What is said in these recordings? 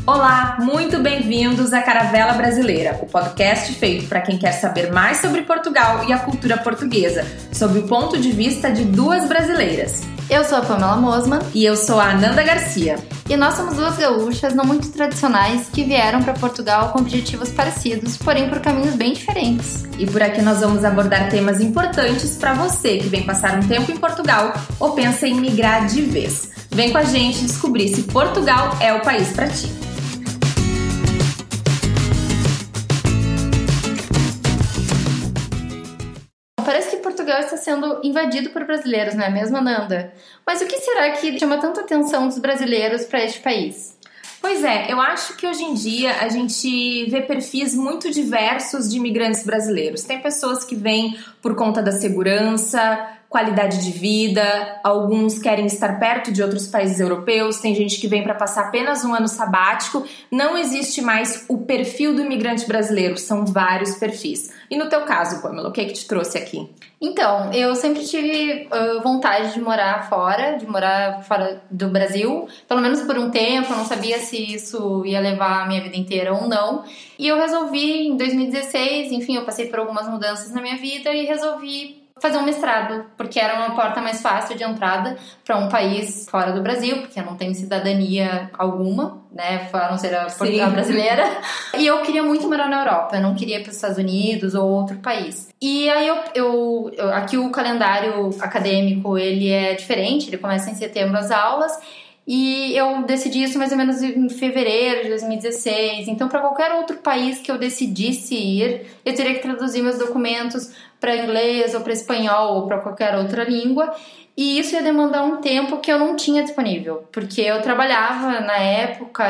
Olá, muito bem-vindos à Caravela Brasileira, o podcast feito para quem quer saber mais sobre Portugal e a cultura portuguesa, sob o ponto de vista de duas brasileiras. Eu sou a Pamela Mosman. E eu sou a Ananda Garcia. E nós somos duas gaúchas não muito tradicionais que vieram para Portugal com objetivos parecidos, porém por caminhos bem diferentes. E por aqui nós vamos abordar temas importantes para você que vem passar um tempo em Portugal ou pensa em migrar de vez. Vem com a gente descobrir se Portugal é o país para ti. Parece que Portugal está sendo invadido por brasileiros, não é mesmo, Nanda? Mas o que será que chama tanta atenção dos brasileiros para este país? Pois é, eu acho que hoje em dia a gente vê perfis muito diversos de imigrantes brasileiros. Tem pessoas que vêm por conta da segurança, qualidade de vida, alguns querem estar perto de outros países europeus, tem gente que vem para passar apenas um ano sabático. Não existe mais o perfil do imigrante brasileiro, são vários perfis. E no teu caso, Pamela, o que é que te trouxe aqui? Então, eu sempre tive vontade de morar fora do Brasil, pelo menos por um tempo. Eu não sabia se isso ia levar a minha vida inteira ou não. E eu resolvi, em 2016, enfim, eu passei por algumas mudanças na minha vida e resolvi fazer um mestrado, porque era uma porta mais fácil de entrada para um país fora do Brasil, porque eu não tenho cidadania alguma, né, a não ser a Portugal brasileira. E eu queria muito morar na Europa, eu não queria ir para os Estados Unidos ou outro país. E aí aqui o calendário acadêmico, ele é diferente, ele começa em setembro as aulas, e eu decidi isso mais ou menos em fevereiro de 2016. Então, para qualquer outro país que eu decidisse ir, eu teria que traduzir meus documentos para inglês ou para espanhol ou para qualquer outra língua. E isso ia demandar um tempo que eu não tinha disponível, porque eu trabalhava na época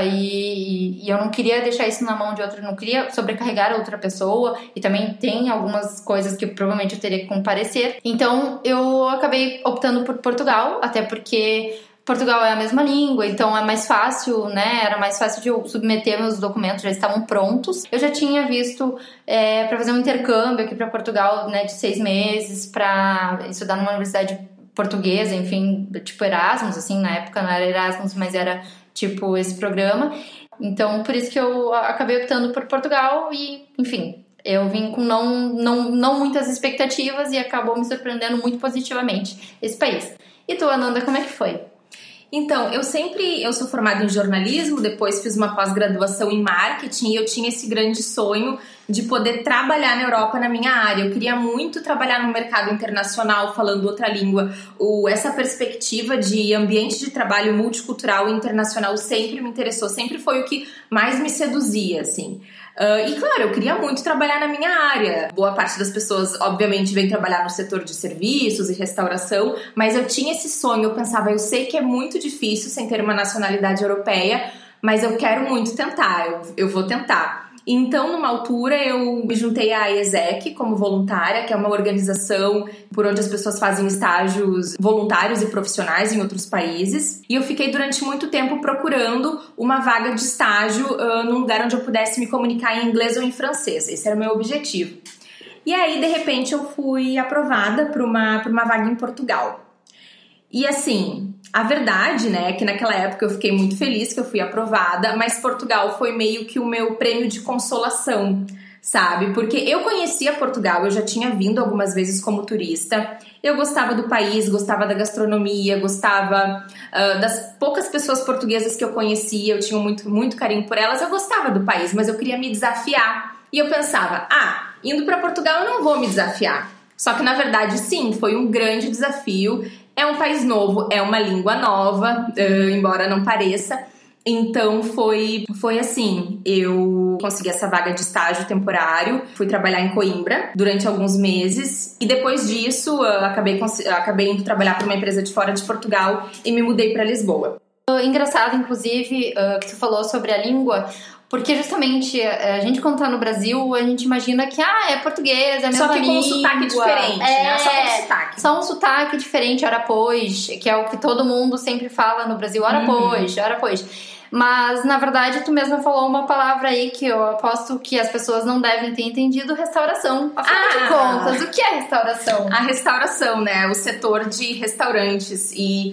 e eu não queria deixar isso na mão de outra, não queria sobrecarregar a outra pessoa, e também tem algumas coisas que provavelmente eu teria que comparecer. Então, eu acabei optando por Portugal, até porque Portugal é a mesma língua, então é mais fácil, né? Era mais fácil de eu submeter meus documentos, já estavam prontos. Eu já tinha visto para fazer um intercâmbio aqui para Portugal, né, de 6 meses, para estudar numa universidade portuguesa, enfim, tipo Erasmus, assim, na época não era Erasmus, mas era tipo esse programa. Então, por isso que eu acabei optando por Portugal e, enfim, eu vim com não muitas expectativas e acabou me surpreendendo muito positivamente esse país. E tu, Ananda, como é que foi? Então, eu sou formada em jornalismo, depois fiz uma pós-graduação em marketing e eu tinha esse grande sonho de poder trabalhar na Europa na minha área. Eu queria muito trabalhar no mercado internacional, falando outra língua. Essa perspectiva de ambiente de trabalho multicultural e internacional sempre me interessou, sempre foi o que mais me seduzia, assim. E claro, eu queria muito trabalhar na minha área. Boa parte das pessoas, obviamente, vem trabalhar no setor de serviços e restauração, mas eu tinha esse sonho, eu pensava, eu sei que é muito difícil sem ter uma nacionalidade europeia, mas eu quero muito tentar, eu vou tentar. Então, numa altura, eu me juntei à ESEC como voluntária, que é uma organização por onde as pessoas fazem estágios voluntários e profissionais em outros países. E eu fiquei durante muito tempo procurando uma vaga de estágio num lugar onde eu pudesse me comunicar em inglês ou em francês. Esse era o meu objetivo. E aí, de repente, eu fui aprovada para uma vaga em Portugal. E assim, a verdade, né, é que naquela época eu fiquei muito feliz que eu fui aprovada, mas Portugal foi meio que o meu prêmio de consolação, sabe? Porque eu conhecia Portugal, eu já tinha vindo algumas vezes como turista, eu gostava do país, gostava da gastronomia, gostava das poucas pessoas portuguesas que eu conhecia, eu tinha muito carinho por elas, eu gostava do país, mas eu queria me desafiar. E eu pensava, indo para Portugal eu não vou me desafiar. Só que na verdade sim, foi um grande desafio. É um país novo, é uma língua nova, embora não pareça. Então foi assim, eu consegui essa vaga de estágio temporário, fui trabalhar em Coimbra durante alguns meses e depois disso acabei indo trabalhar para uma empresa de fora de Portugal e me mudei para Lisboa. Engraçado, inclusive, que tu falou sobre a língua, porque justamente a gente quando tá no Brasil, a gente imagina que é português, é a mesma língua. Só que com um sotaque diferente, né? Só com sotaque. Só um sotaque diferente, ora pois, que é o que todo mundo sempre fala no Brasil, ora pois. Mas, na verdade, tu mesma falou uma palavra aí que eu aposto que as pessoas não devem ter entendido, restauração. Afinal de contas, o que é restauração? A restauração, né? O setor de restaurantes. E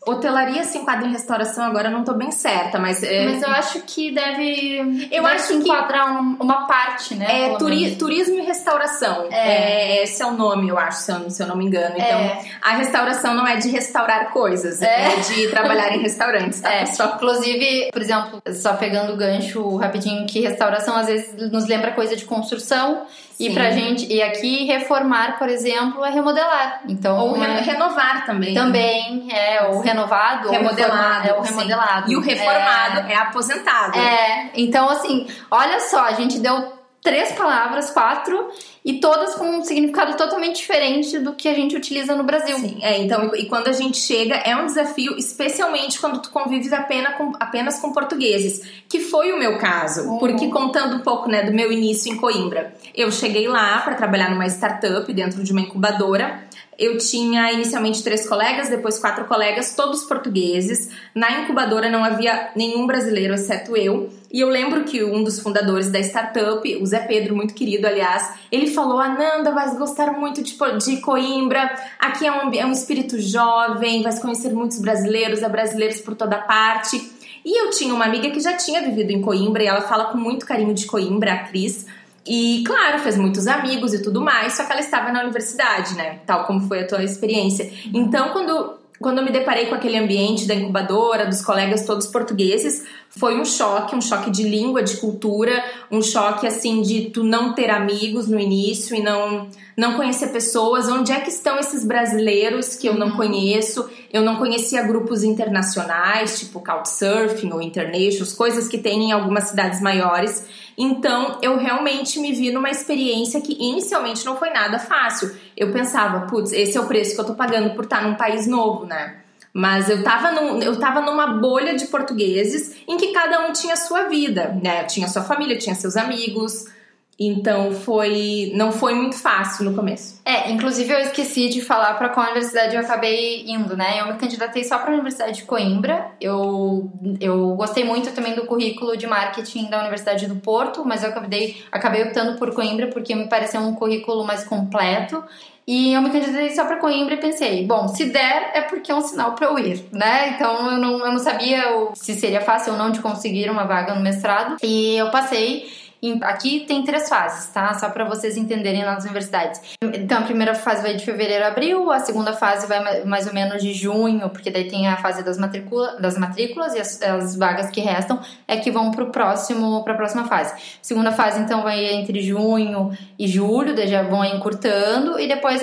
Hotelaria se enquadra em restauração, agora eu não tô bem certa, mas... Mas eu acho que deve acho se enquadrar uma parte, né? Turismo e restauração. Esse é o nome, eu acho, se eu não me engano. Então, a restauração não é de restaurar coisas, é de trabalhar em restaurantes, tá, pessoal? Inclusive, por exemplo, só pegando o gancho rapidinho, que restauração às vezes nos lembra coisa de construção. Sim. E pra gente, e aqui reformar, por exemplo, é remodelar. Então, ou renovar também. Também, ou renovado, remodelado. Ou remodelado. E o reformado é aposentado. Então assim, olha só, a gente deu 3 palavras, 4, e todas com um significado totalmente diferente do que a gente utiliza no Brasil. Sim, então, e quando a gente chega, é um desafio, especialmente quando tu convives apenas com portugueses, que foi o meu caso, porque contando um pouco, né, do meu início em Coimbra, eu cheguei lá para trabalhar numa startup dentro de uma incubadora. Eu tinha inicialmente 3 colegas, depois 4 colegas, todos portugueses. Na incubadora não havia nenhum brasileiro, exceto eu. E eu lembro que um dos fundadores da startup, o Zé Pedro, muito querido, aliás, ele falou: Ananda, vais gostar muito de Coimbra, aqui é um espírito jovem, vais conhecer muitos brasileiros, há brasileiros por toda parte. E eu tinha uma amiga que já tinha vivido em Coimbra, e ela fala com muito carinho de Coimbra, a Cris. E, claro, fez muitos amigos e tudo mais, só que ela estava na universidade, né? Tal como foi a tua experiência. Então, quando eu me deparei com aquele ambiente da incubadora, dos colegas todos portugueses, foi um choque de língua, de cultura, um choque, assim, de tu não ter amigos no início e não conhecer pessoas. Onde é que estão esses brasileiros que eu não conheço? Eu não conhecia grupos internacionais, tipo Couchsurfing ou Internations, coisas que tem em algumas cidades maiores. Então, eu realmente me vi numa experiência que inicialmente não foi nada fácil. Eu pensava, putz, esse é o preço que eu tô pagando por estar num país novo, né? Mas eu tava numa bolha de portugueses em que cada um tinha a sua vida, né? Tinha sua família, tinha seus amigos. Então, não foi muito fácil no começo. Inclusive eu esqueci de falar para qual universidade eu acabei indo, né? Eu me candidatei só para a Universidade de Coimbra. Eu gostei muito também do currículo de marketing da Universidade do Porto, mas eu acabei optando por Coimbra porque me pareceu um currículo mais completo. E eu me candidatei só para Coimbra e pensei, bom, se der é porque é um sinal para eu ir, né? Então eu não sabia se seria fácil ou não de conseguir uma vaga no mestrado. E eu passei. Aqui tem 3 fases, tá? Só para vocês entenderem nas universidades. Então, a primeira fase vai de fevereiro a abril, a segunda fase vai mais ou menos de junho, porque daí tem a fase das matrículas e as vagas que restam é que vão para a próxima fase. Segunda fase, então, vai entre junho e julho, daí já vão encurtando, e depois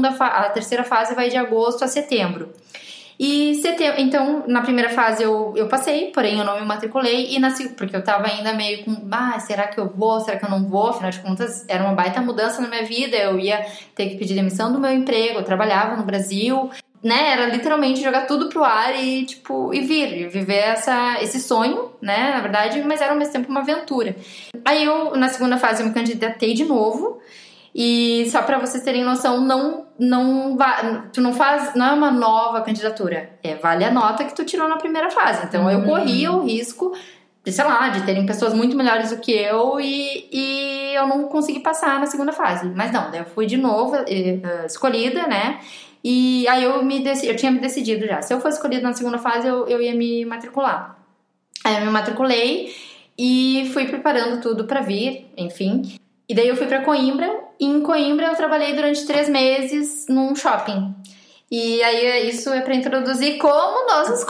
a terceira fase vai de agosto a setembro. E então, na primeira fase eu passei, porém eu não me matriculei, porque eu tava ainda meio com, será que eu vou, será que eu não vou? Afinal de contas, era uma baita mudança na minha vida, eu ia ter que pedir demissão do meu emprego, eu trabalhava no Brasil, né? Era literalmente jogar tudo pro ar e viver esse sonho, né? Na verdade, mas era ao mesmo tempo uma aventura. Aí na segunda fase, eu me candidatei de novo. E só pra vocês terem noção, não é uma nova candidatura. Vale a nota que tu tirou na primeira fase. Então eu corria o risco de terem pessoas muito melhores do que eu e eu não consegui passar na segunda fase. Mas não, daí eu fui de novo escolhida, né? E aí eu tinha me decidido já. Se eu fosse escolhida na segunda fase, eu ia me matricular. Aí eu me matriculei e fui preparando tudo pra vir, enfim. E daí eu fui pra Coimbra, e em Coimbra eu trabalhei durante 3 meses num shopping. E aí isso é pra introduzir como nós nos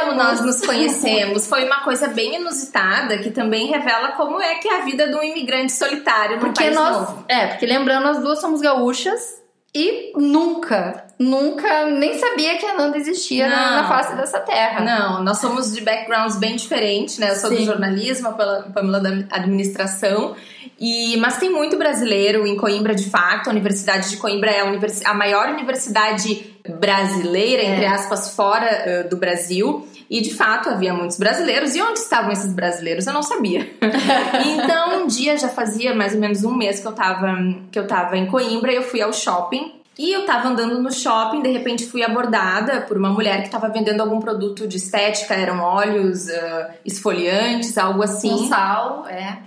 conhecemos. Foi uma coisa bem inusitada, que também revela como é que é a vida de um imigrante solitário num país novo. Porque lembrando, nós duas somos gaúchas e nunca nem sabia que a Ananda existia na face dessa terra. Não, nós somos de backgrounds bem diferentes, né? Eu sou do jornalismo, a Pamela da administração. Mas tem muito brasileiro em Coimbra, de fato. A Universidade de Coimbra é a maior universidade brasileira, entre aspas, fora do Brasil. E, de fato, havia muitos brasileiros. E onde estavam esses brasileiros? Eu não sabia. Então, um dia, já fazia mais ou menos um mês que eu tava em Coimbra, eu fui ao shopping. E eu tava andando no shopping, de repente fui abordada por uma mulher que tava vendendo algum produto de estética, eram óleos, esfoliantes, algo assim. Um sal,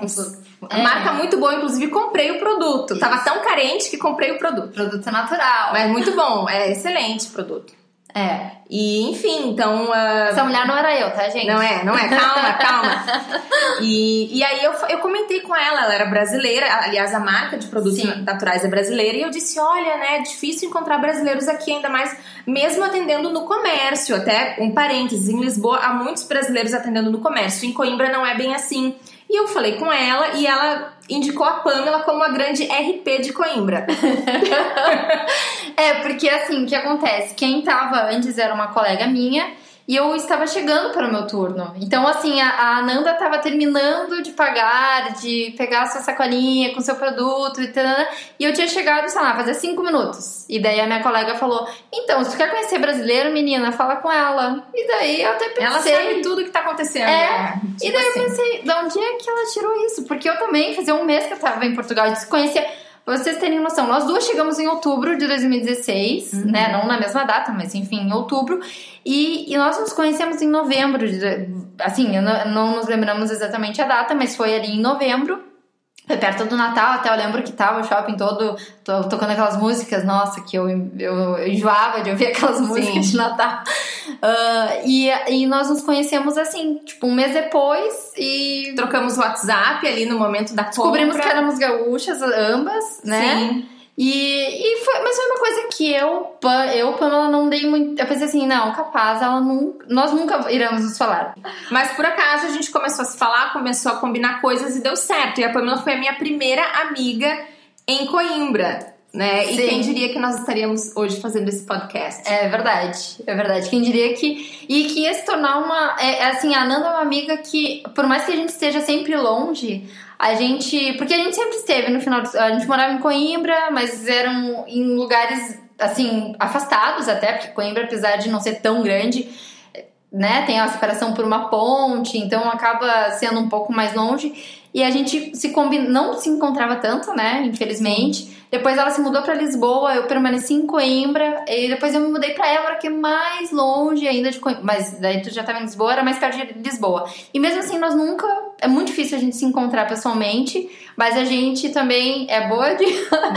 Marca muito boa, inclusive comprei o produto. Isso. Tava tão carente que comprei o produto. Produto natural. Mas muito bom, é excelente o produto. E, enfim, então... Essa mulher não era eu, tá, gente? Não é. Calma. E aí eu comentei com ela era brasileira. Aliás, a marca de produtos naturais é brasileira. E eu disse, olha, né, é difícil encontrar brasileiros aqui, ainda mais mesmo atendendo no comércio. Até, um parênteses, em Lisboa há muitos brasileiros atendendo no comércio. Em Coimbra não é bem assim. E eu falei com ela e ela indicou a Pamela como a grande RP de Coimbra. Porque assim, o que acontece? Quem tava antes era uma colega minha e eu estava chegando para o meu turno. Então, assim, a Ananda estava terminando de pagar, de pegar a sua sacolinha com seu produto e eu tinha chegado, sei lá, fazer 5 minutos. E daí a minha colega falou, então, se tu quer conhecer brasileiro, menina, fala com ela. E daí eu até pensei... Ela sabe tudo que tá acontecendo. Tipo e daí eu pensei, de onde é que ela tirou isso? Porque eu também, fazia um mês que eu estava em Portugal, eu desconhecia... Pra vocês terem noção, nós duas chegamos em outubro de 2016, né? Não na mesma data, mas enfim, em outubro. E nós nos conhecemos em novembro. Assim, não nos lembramos exatamente a data, mas foi ali em novembro. Foi perto do Natal, até eu lembro que tava o shopping todo tocando aquelas músicas, nossa, que eu enjoava de ouvir aquelas músicas de Natal. E nós nos conhecemos assim, tipo, um mês depois e... Trocamos o WhatsApp ali no momento da compra. Descobrimos que éramos gaúchas, ambas, né? Sim. Mas foi uma coisa que Pamela, não dei muito... Eu pensei assim, não, capaz, nós nunca iremos nos falar. Mas por acaso a gente começou a se falar, começou a combinar coisas e deu certo. E a Pamela foi a minha primeira amiga em Coimbra, né? Sim. E quem diria que nós estaríamos hoje fazendo esse podcast? É verdade. Quem diria que ia se tornar uma... assim, a Ananda é uma amiga que, por mais que a gente esteja sempre longe... Porque a gente sempre esteve no final... A gente morava em Coimbra, mas eram em lugares, assim, afastados até, porque Coimbra, apesar de não ser tão grande, né, tem a separação por uma ponte, então acaba sendo um pouco mais longe. E a gente não se encontrava tanto, né, infelizmente. Depois ela se mudou pra Lisboa, eu permaneci em Coimbra, e depois eu me mudei pra Évora, que é mais longe ainda de Coimbra. Mas daí tu já tava em Lisboa, era mais perto de Lisboa. E mesmo assim, nós nunca... É muito difícil a gente se encontrar pessoalmente, mas a gente também é boa de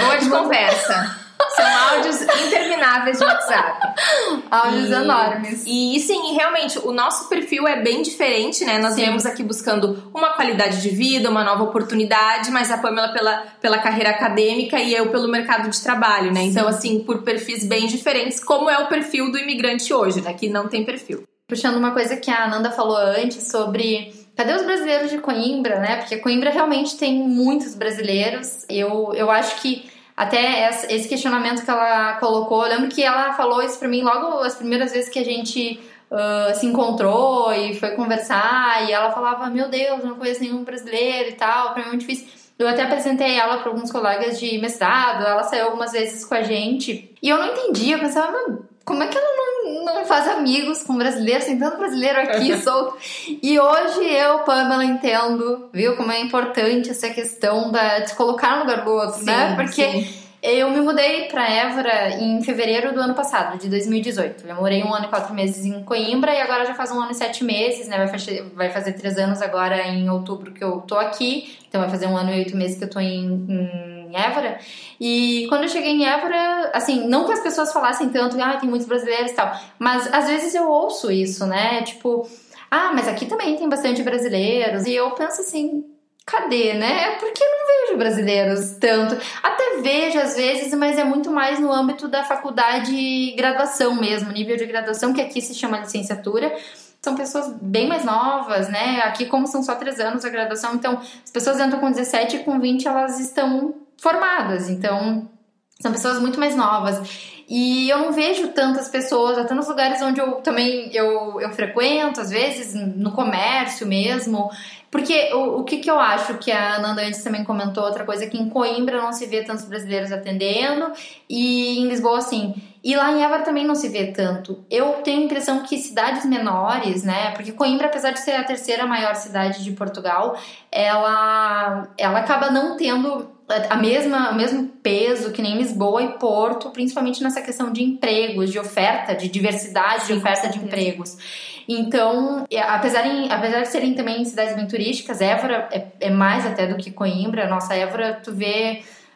conversa. São áudios intermináveis de WhatsApp. Áudios enormes. E sim, realmente, o nosso perfil é bem diferente, né? Nós viemos aqui buscando uma qualidade de vida, uma nova oportunidade, mas a Pamela pela carreira acadêmica e eu pelo mercado de trabalho, né? Sim. Então, assim, por perfis bem diferentes, como é o perfil do imigrante hoje, né? Que não tem perfil. Puxando uma coisa que a Ananda falou antes sobre... Cadê os brasileiros de Coimbra, né? Porque Coimbra realmente tem muitos brasileiros. Eu acho que até esse questionamento que ela colocou, eu lembro que ela falou isso pra mim logo as primeiras vezes que a gente se encontrou e foi conversar, e ela falava, meu Deus, eu não conheço nenhum brasileiro e tal, pra mim é muito difícil. Eu até apresentei ela para alguns colegas de mestrado, ela saiu algumas vezes com a gente, e eu não entendia, eu pensava, como é que ela não faz amigos com brasileiros? Tem tanto brasileiro aqui, solto. E hoje eu, Pamela, entendo, viu, como é importante essa questão de se colocar no lugar do outro, né? Porque eu me mudei pra Évora em fevereiro do ano passado, de 2018. Eu morei 1 ano e 4 meses em Coimbra e agora já faz 1 ano e 7 meses, né? Vai fazer 3 anos agora em outubro que eu tô aqui. Então vai fazer 1 ano e 8 meses que eu tô em Évora. E quando eu cheguei em Évora, assim, não que as pessoas falassem tanto, tem muitos brasileiros e tal, mas às vezes eu ouço isso, né? Tipo, mas aqui também tem bastante brasileiros. E eu penso assim, cadê, né? Porque eu não vejo brasileiros tanto. Até vejo às vezes, mas é muito mais no âmbito da faculdade e graduação mesmo, nível de graduação, que aqui se chama licenciatura. São pessoas bem mais novas, né? Aqui, como são só 3 anos a graduação, então as pessoas entram com 17 e com 20 elas estão formadas. Então, são pessoas muito mais novas. E eu não vejo tantas pessoas, até nos lugares onde eu também eu frequento, às vezes, no comércio mesmo. Porque o que eu acho que a Ananda antes também comentou, outra coisa, que em Coimbra não se vê tantos brasileiros atendendo, e em Lisboa, sim. E lá em Évora também não se vê tanto. Eu tenho a impressão que cidades menores, né? Porque Coimbra, apesar de ser a 3ª maior cidade de Portugal, ela acaba não tendo o mesmo peso que nem Lisboa e Porto, principalmente nessa questão de empregos, de oferta, de diversidade, de oferta de empregos. Então, apesar de serem também cidades bem turísticas, Évora é mais até do que Coimbra. Nossa, Évora, tu vê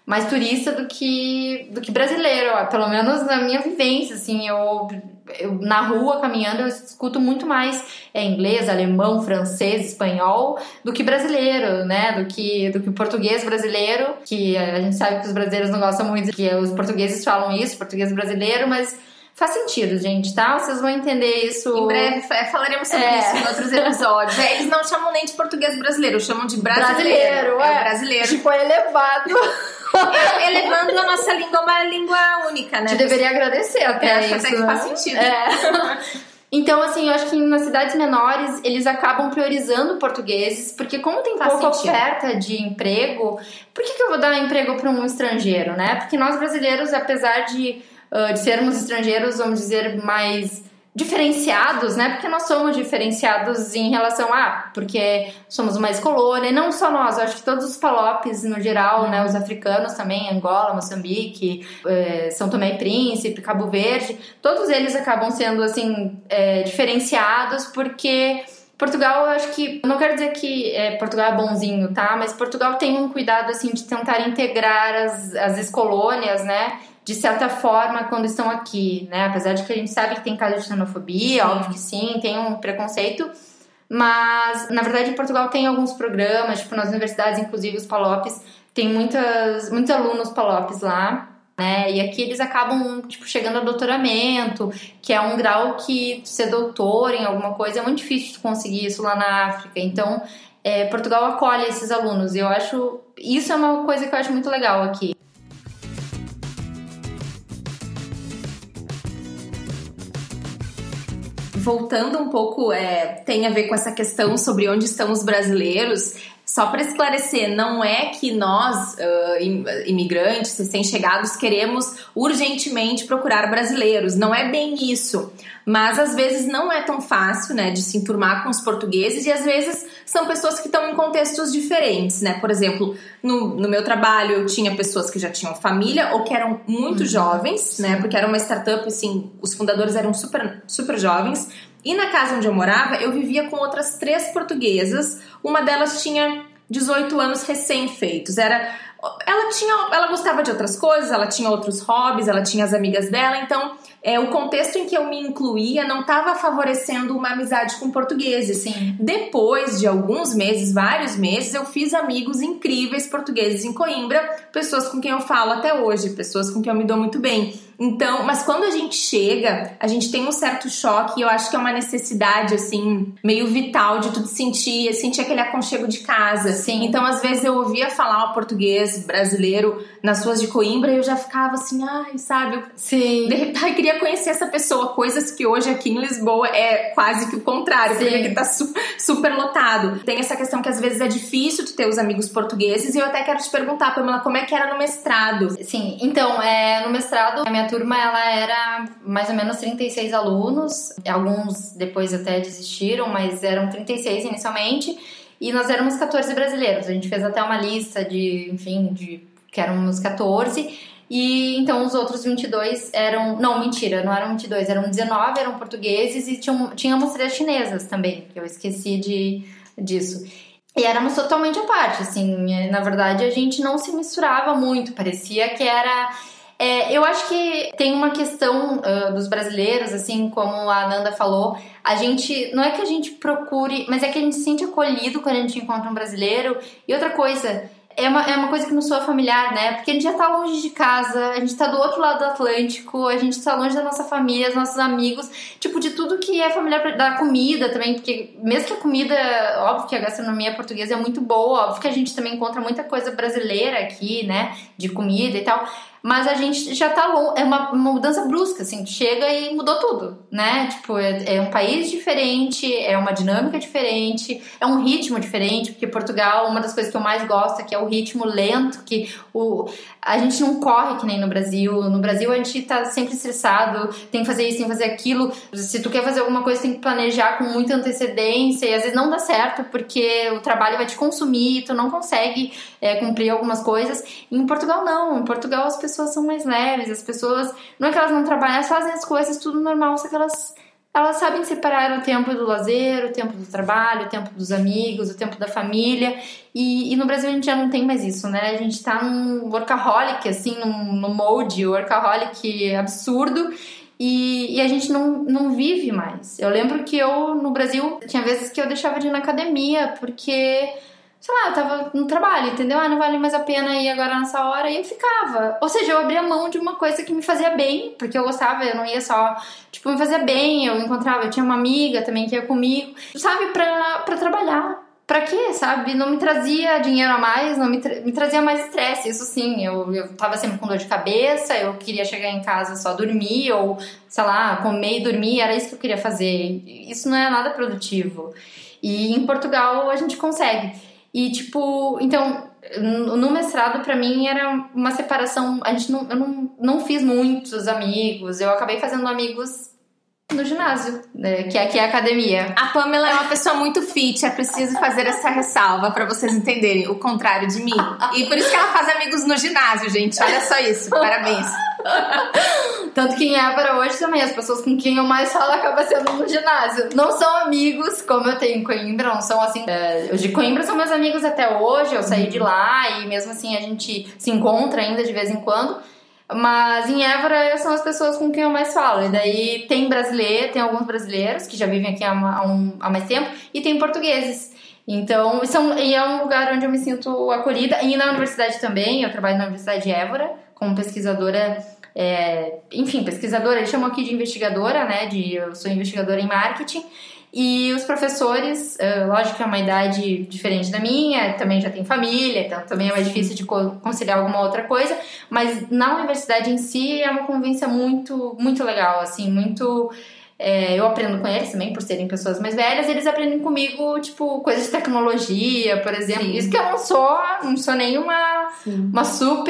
mais turista do que brasileiro, ó. Pelo menos na minha vivência, assim, eu na rua, caminhando, eu escuto muito mais inglês, alemão, francês, espanhol, do que brasileiro, né? Do que português brasileiro, que a gente sabe que os brasileiros não gostam muito, que os portugueses falam isso, português brasileiro, mas faz sentido, gente, tá? Vocês vão entender isso. Em breve falaremos sobre isso em outros episódios. Eles não chamam nem de português brasileiro, chamam de brasileiro. Brasileiro. Tipo, elevado. Elevando a nossa língua a uma língua única, né? Te deveria agradecer até isso. Até que faz sentido. Então, assim, eu acho que nas cidades menores eles acabam priorizando portugueses, porque como tem pouca oferta de emprego, por que eu vou dar emprego para um estrangeiro, né? Porque nós brasileiros, apesar de sermos estrangeiros, vamos dizer, mais diferenciados, né? Porque nós somos diferenciados em relação porque somos uma ex-colônia, e não só nós, eu acho que todos os palopes no geral, né? Os africanos também, Angola, Moçambique, São Tomé e Príncipe, Cabo Verde, todos eles acabam sendo, assim, diferenciados, porque Portugal, eu acho que, não quero dizer que Portugal é bonzinho, tá? Mas Portugal tem um cuidado, assim, de tentar integrar as ex-colônias, né? De certa forma, quando estão aqui, né? Apesar de que a gente sabe que tem caso de xenofobia, óbvio que sim, tem um preconceito, mas, na verdade, em Portugal tem alguns programas, tipo, nas universidades, inclusive os palopes, tem muitos alunos palopes lá, né? E aqui eles acabam, tipo, chegando ao doutoramento, que é um grau que ser doutor em alguma coisa é muito difícil de conseguir isso lá na África. Então, Portugal acolhe esses alunos, e eu acho... Isso é uma coisa que eu acho muito legal aqui. Voltando um pouco, tem a ver com essa questão sobre onde estão os brasileiros. Só para esclarecer, não é que nós, imigrantes, recém-chegados, queremos urgentemente procurar brasileiros. Não é bem isso. Mas às vezes não é tão fácil, né, de se enturmar com os portugueses, e às vezes são pessoas que estão em contextos diferentes, né? Por exemplo, no meu trabalho eu tinha pessoas que já tinham família ou que eram muito jovens, né? Porque era uma startup, assim, os fundadores eram super, super jovens. E na casa onde eu morava, eu vivia com outras 3 portuguesas. Uma delas tinha 18 anos recém-feitos. Ela gostava de outras coisas, ela tinha outros hobbies, ela tinha as amigas dela. Então, o contexto em que eu me incluía não estava favorecendo uma amizade com portugueses. Sim. Depois de alguns meses, vários meses, eu fiz amigos incríveis portugueses em Coimbra, pessoas com quem eu falo até hoje, pessoas com quem eu me dou muito bem. Então, mas quando a gente chega, a gente tem um certo choque, e eu acho que é uma necessidade, assim, meio vital de tu sentir aquele aconchego de casa. Sim. Então, às vezes eu ouvia falar o português brasileiro nas ruas de Coimbra e eu já ficava assim, sabe? Sim. Eu queria conhecer essa pessoa, coisas que hoje aqui em Lisboa é quase que o contrário, Sim. porque aqui tá super lotado. Tem essa questão que às vezes é difícil tu ter os amigos portugueses, e eu até quero te perguntar, Pamela, como é que era no mestrado? Sim, então, no mestrado, a minha turma, ela era mais ou menos 36 alunos, alguns depois até desistiram, mas eram 36 inicialmente, e nós éramos 14 brasileiros. A gente fez até uma lista que éramos 14, e então os outros 22 não eram 22, eram 19, eram portugueses, e tínhamos 3 chinesas também, que eu esqueci disso. E éramos totalmente à parte, assim, na verdade a gente não se misturava muito, parecia que era... eu acho que tem uma questão dos brasileiros, assim, como a Ananda falou, não é que a gente procure, mas é que a gente se sente acolhido quando a gente encontra um brasileiro. E outra coisa, é uma coisa que não soa familiar, né? Porque a gente já tá longe de casa, a gente tá do outro lado do Atlântico, a gente tá longe da nossa família, dos nossos amigos, tipo, de tudo que é familiar, da comida também, porque mesmo que a comida, óbvio que a gastronomia portuguesa é muito boa, óbvio que a gente também encontra muita coisa brasileira aqui, né, de comida e tal, mas a gente já tá longe, é uma mudança brusca, assim, chega e mudou tudo, né, tipo, é um país diferente, é uma dinâmica diferente, é um ritmo diferente, porque Portugal, uma das coisas que eu mais gosto é que é o ritmo lento, que a gente não corre que nem no Brasil a gente tá sempre estressado, tem que fazer isso, tem que fazer aquilo, se tu quer fazer alguma coisa tem que planejar com muita antecedência, e às vezes não dá certo, porque o trabalho vai te consumir, tu não consegue cumprir algumas coisas. E em Portugal não, em Portugal as pessoas são mais leves, as pessoas, não é que elas não trabalham, elas fazem as coisas tudo normal, só que elas elas sabem separar o tempo do lazer, o tempo do trabalho, o tempo dos amigos, o tempo da família. E no Brasil a gente já não tem mais isso, né? A gente tá num workaholic, assim, num mode workaholic absurdo. E a gente não vive mais. Eu lembro que eu, no Brasil, tinha vezes que eu deixava de ir na academia, porque, sei lá, eu tava no trabalho, entendeu? Não vale mais a pena ir agora nessa hora, e eu ficava. Ou seja, eu abria mão de uma coisa que me fazia bem, porque eu gostava, eu não ia só, tipo, me fazia bem, eu tinha uma amiga também que ia comigo, sabe, pra trabalhar. Pra quê, sabe? Não me trazia dinheiro a mais, não me trazia mais estresse. Isso sim, eu tava sempre com dor de cabeça, eu queria chegar em casa só dormir, ou, sei lá, comer e dormir, era isso que eu queria fazer. Isso não é nada produtivo. E em Portugal a gente consegue. E, tipo, então, no mestrado, pra mim, era uma separação. Eu não fiz muitos amigos, eu acabei fazendo amigos no ginásio, né, que é a academia. A Pamela é uma pessoa muito fit, é preciso fazer essa ressalva pra vocês entenderem, o contrário de mim. E por isso que ela faz amigos no ginásio, gente. Olha só isso, parabéns. Tanto que em Évora hoje também, as pessoas com quem eu mais falo acabam sendo no ginásio. Não são amigos como eu tenho em Coimbra, não são assim. Os de Coimbra são meus amigos até hoje, eu saí de lá e mesmo assim a gente se encontra ainda de vez em quando. Mas em Évora são as pessoas com quem eu mais falo. E daí tem alguns brasileiros que já vivem aqui há mais tempo, e tem portugueses. Então, e é um lugar onde eu me sinto acolhida. E na universidade também, eu trabalho na Universidade de Évora como pesquisadora. Pesquisadora, eles chamam aqui de investigadora, né? Eu sou investigadora em marketing. E os professores, lógico que é uma idade diferente da minha, também já tem família, então também é mais difícil de conciliar alguma outra coisa, mas na universidade em si é uma convivência muito, muito legal, assim, muito... eu aprendo com eles também, por serem pessoas mais velhas, eles aprendem comigo, tipo, coisas de tecnologia, por exemplo. Sim. Isso que eu não sou nenhuma uma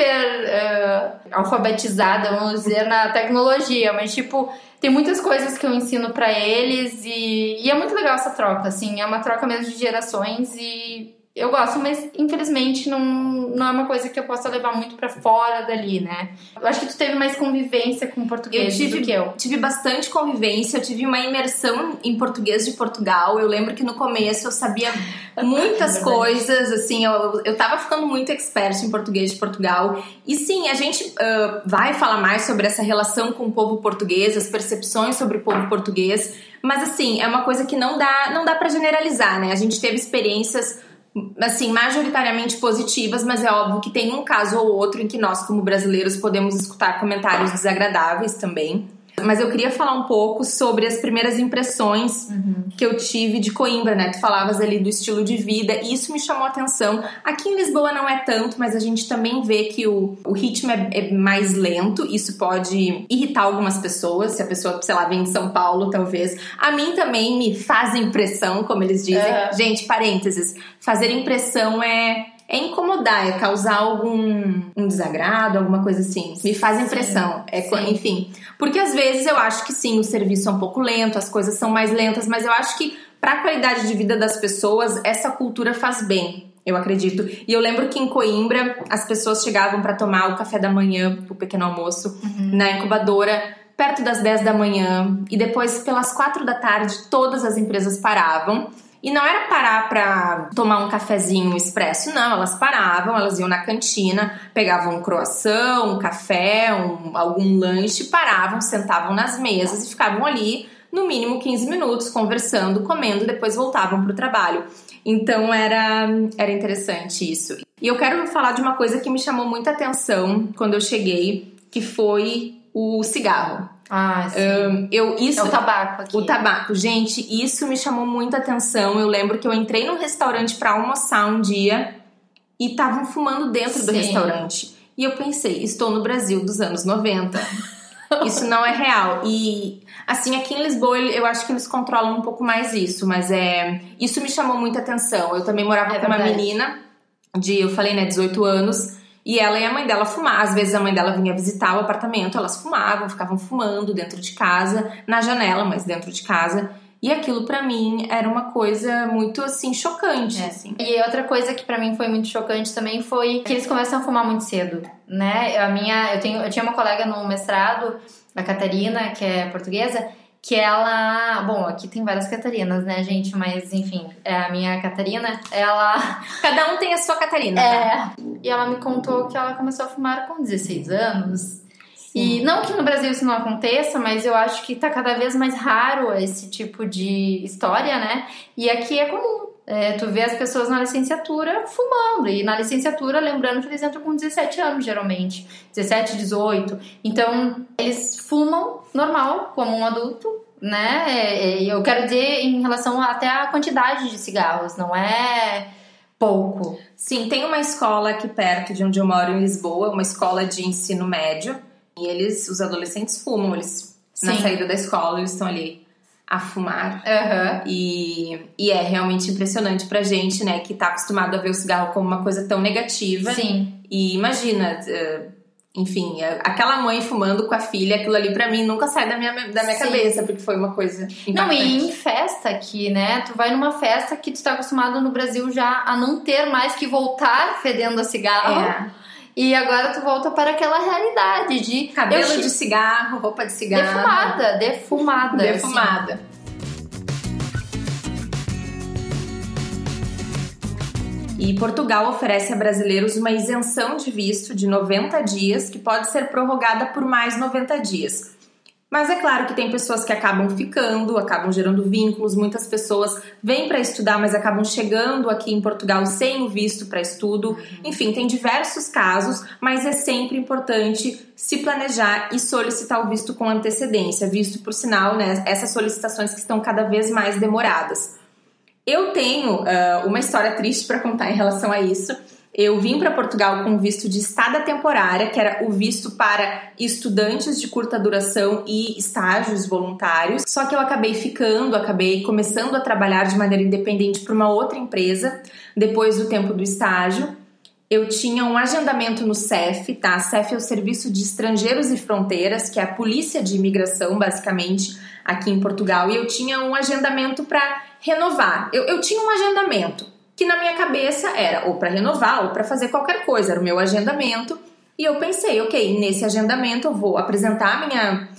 super alfabetizada, vamos dizer, na tecnologia, mas, tipo... Tem muitas coisas que eu ensino pra eles e é muito legal essa troca, assim. É uma troca mesmo de gerações e eu gosto, mas infelizmente não é uma coisa que eu possa levar muito pra fora dali, né? Eu acho que tu teve mais convivência com português do que eu. Tive bastante convivência, eu tive uma imersão em português de Portugal. Eu lembro que no começo eu sabia muitas coisas, assim, eu tava ficando muito expert em português de Portugal. E sim, a gente vai falar mais sobre essa relação com o povo português, as percepções sobre o povo português, mas assim, é uma coisa que não dá pra generalizar, né? A gente teve experiências assim, majoritariamente positivas, mas é óbvio que tem um caso ou outro em que nós, como brasileiros, podemos escutar comentários desagradáveis também. Mas eu queria falar um pouco sobre as primeiras impressões que eu tive de Coimbra, né? Tu falavas ali do estilo de vida, e isso me chamou a atenção. Aqui em Lisboa não é tanto, mas a gente também vê que o ritmo é mais lento. Isso pode irritar algumas pessoas, se a pessoa, sei lá, vem de São Paulo, talvez. A mim também me faz impressão, como eles dizem. Gente, parênteses, fazer impressão é incomodar, é causar algum desagrado, alguma coisa assim. Me faz impressão. Sim. Enfim. Porque às vezes eu acho que sim, o serviço é um pouco lento, as coisas são mais lentas, mas eu acho que para a qualidade de vida das pessoas, essa cultura faz bem, eu acredito. E eu lembro que em Coimbra, as pessoas chegavam para tomar o café da manhã, o pequeno almoço, na incubadora, perto das 10 da manhã, e depois pelas 4 da tarde, todas as empresas paravam. E não era parar pra tomar um cafezinho expresso, não. Elas paravam, elas iam na cantina, pegavam um croissant, um café, algum lanche, paravam, sentavam nas mesas e ficavam ali, no mínimo 15 minutos, conversando, comendo, depois voltavam pro trabalho. Então era interessante isso. E eu quero falar de uma coisa que me chamou muita atenção quando eu cheguei, que foi o cigarro. Sim. É o tabaco aqui. O tabaco. Gente, isso me chamou muita atenção. Eu lembro que eu entrei num restaurante pra almoçar um dia e estavam fumando dentro do restaurante. E eu pensei, estou no Brasil dos anos 90. Isso não é real. E, assim, aqui em Lisboa, eu acho que eles controlam um pouco mais isso. Mas isso me chamou muita atenção. Eu também morava com uma menina eu falei, né, 18 anos. E ela e a mãe dela fumavam. Às vezes a mãe dela vinha visitar o apartamento, elas fumavam, ficavam fumando dentro de casa, na janela, mas dentro de casa. E aquilo pra mim era uma coisa muito, assim, chocante. Assim. E outra coisa que pra mim foi muito chocante também foi que eles começam a fumar muito cedo, né? Eu tinha uma colega no mestrado, a Catarina, que é portuguesa, que ela... Bom, aqui tem várias Catarinas, né, gente? Mas, enfim, a minha Catarina, ela... Cada um tem a sua Catarina, tá? E ela me contou que ela começou a fumar com 16 anos. E não que no Brasil isso não aconteça, mas eu acho que tá cada vez mais raro esse tipo de história, né? E aqui é comum. Tu vê as pessoas na licenciatura fumando. E na licenciatura, lembrando que eles entram com 17 anos, geralmente. 17, 18. Então, eles fumam normal, como um adulto, né? Eu quero dizer em relação até à quantidade de cigarros. Não é pouco. Sim, tem uma escola aqui perto de onde eu moro, em Lisboa. Uma escola de ensino médio. E os adolescentes fumam. Eles, na saída da escola, eles estão ali a fumar. E é realmente impressionante pra gente, né, que tá acostumado a ver o cigarro como uma coisa tão negativa. Sim. E imagina, enfim, aquela mãe fumando com a filha, aquilo ali pra mim nunca sai da minha cabeça, porque foi uma coisa impactante. Não, e em festa aqui, né, tu vai numa festa que tu tá acostumado no Brasil já a não ter mais que voltar fedendo a cigarro. E agora tu volta para aquela realidade de... Cabelo de cigarro, roupa de cigarro. Defumada. E Portugal oferece a brasileiros uma isenção de visto de 90 dias, que pode ser prorrogada por mais 90 dias. Mas é claro que tem pessoas que acabam ficando, acabam gerando vínculos, muitas pessoas vêm para estudar, mas acabam chegando aqui em Portugal sem o visto para estudo. Enfim, tem diversos casos, mas é sempre importante se planejar e solicitar o visto com antecedência. Visto, por sinal, né, essas solicitações que estão cada vez mais demoradas. Eu tenho uma história triste para contar em relação a isso. Eu vim para Portugal com visto de estada temporária, que era o visto para estudantes de curta duração e estágios voluntários. Só que eu acabei começando a trabalhar de maneira independente para uma outra empresa, depois do tempo do estágio. Eu tinha um agendamento no CEF, tá? CEF é o Serviço de Estrangeiros e Fronteiras, que é a polícia de imigração, basicamente, aqui em Portugal. E eu tinha um agendamento para renovar. Eu tinha um agendamento que na minha cabeça era ou para renovar ou para fazer qualquer coisa, era o meu agendamento. E eu pensei, ok, nesse agendamento eu vou apresentar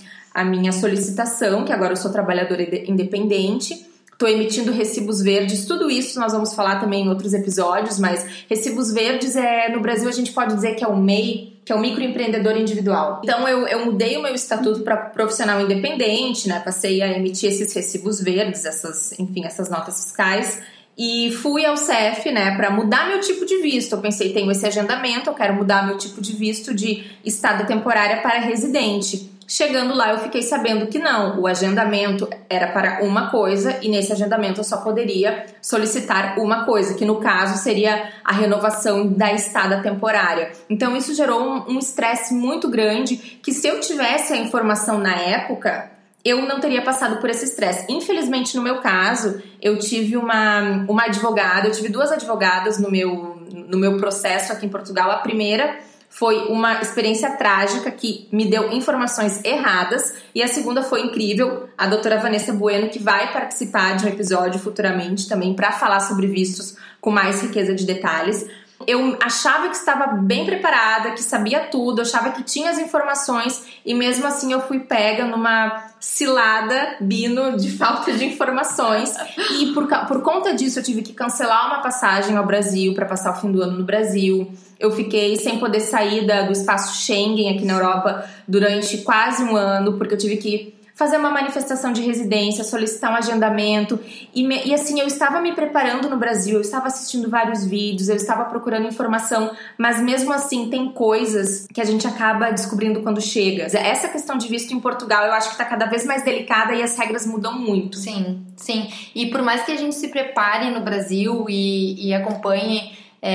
a minha solicitação, que agora eu sou trabalhadora independente, estou emitindo recibos verdes, tudo isso nós vamos falar também em outros episódios, mas recibos verdes no Brasil a gente pode dizer que é o MEI, que é o microempreendedor individual. Então eu mudei o meu estatuto para profissional independente, né? Passei a emitir esses recibos verdes, essas notas fiscais. E fui ao CEF, né, para mudar meu tipo de visto. Eu pensei, tenho esse agendamento, eu quero mudar meu tipo de visto de estada temporária para residente. Chegando lá, eu fiquei sabendo que não, o agendamento era para uma coisa e nesse agendamento eu só poderia solicitar uma coisa, que no caso seria a renovação da estada temporária. Então isso gerou um estresse muito grande, que se eu tivesse a informação na época, eu não teria passado por esse estresse. Infelizmente, no meu caso, eu tive uma advogada, eu tive duas advogadas no meu processo aqui em Portugal. A primeira foi uma experiência trágica que me deu informações erradas, e a segunda foi incrível, a doutora Vanessa Bueno, que vai participar de um episódio futuramente também para falar sobre vistos com mais riqueza de detalhes. Eu achava que estava bem preparada, que sabia tudo, achava que tinha as informações e mesmo assim eu fui pega numa cilada bino de falta de informações e por conta disso eu tive que cancelar uma passagem ao Brasil para passar o fim do ano no Brasil. Eu fiquei sem poder sair do espaço Schengen aqui na Europa durante quase um ano, porque eu tive que fazer uma manifestação de residência, solicitar um agendamento e assim, eu estava me preparando no Brasil, eu estava assistindo vários vídeos, eu estava procurando informação, mas mesmo assim tem coisas que a gente acaba descobrindo quando chega. Essa questão de visto em Portugal eu acho que está cada vez mais delicada e as regras mudam muito. Sim. E por mais que a gente se prepare no Brasil e acompanhe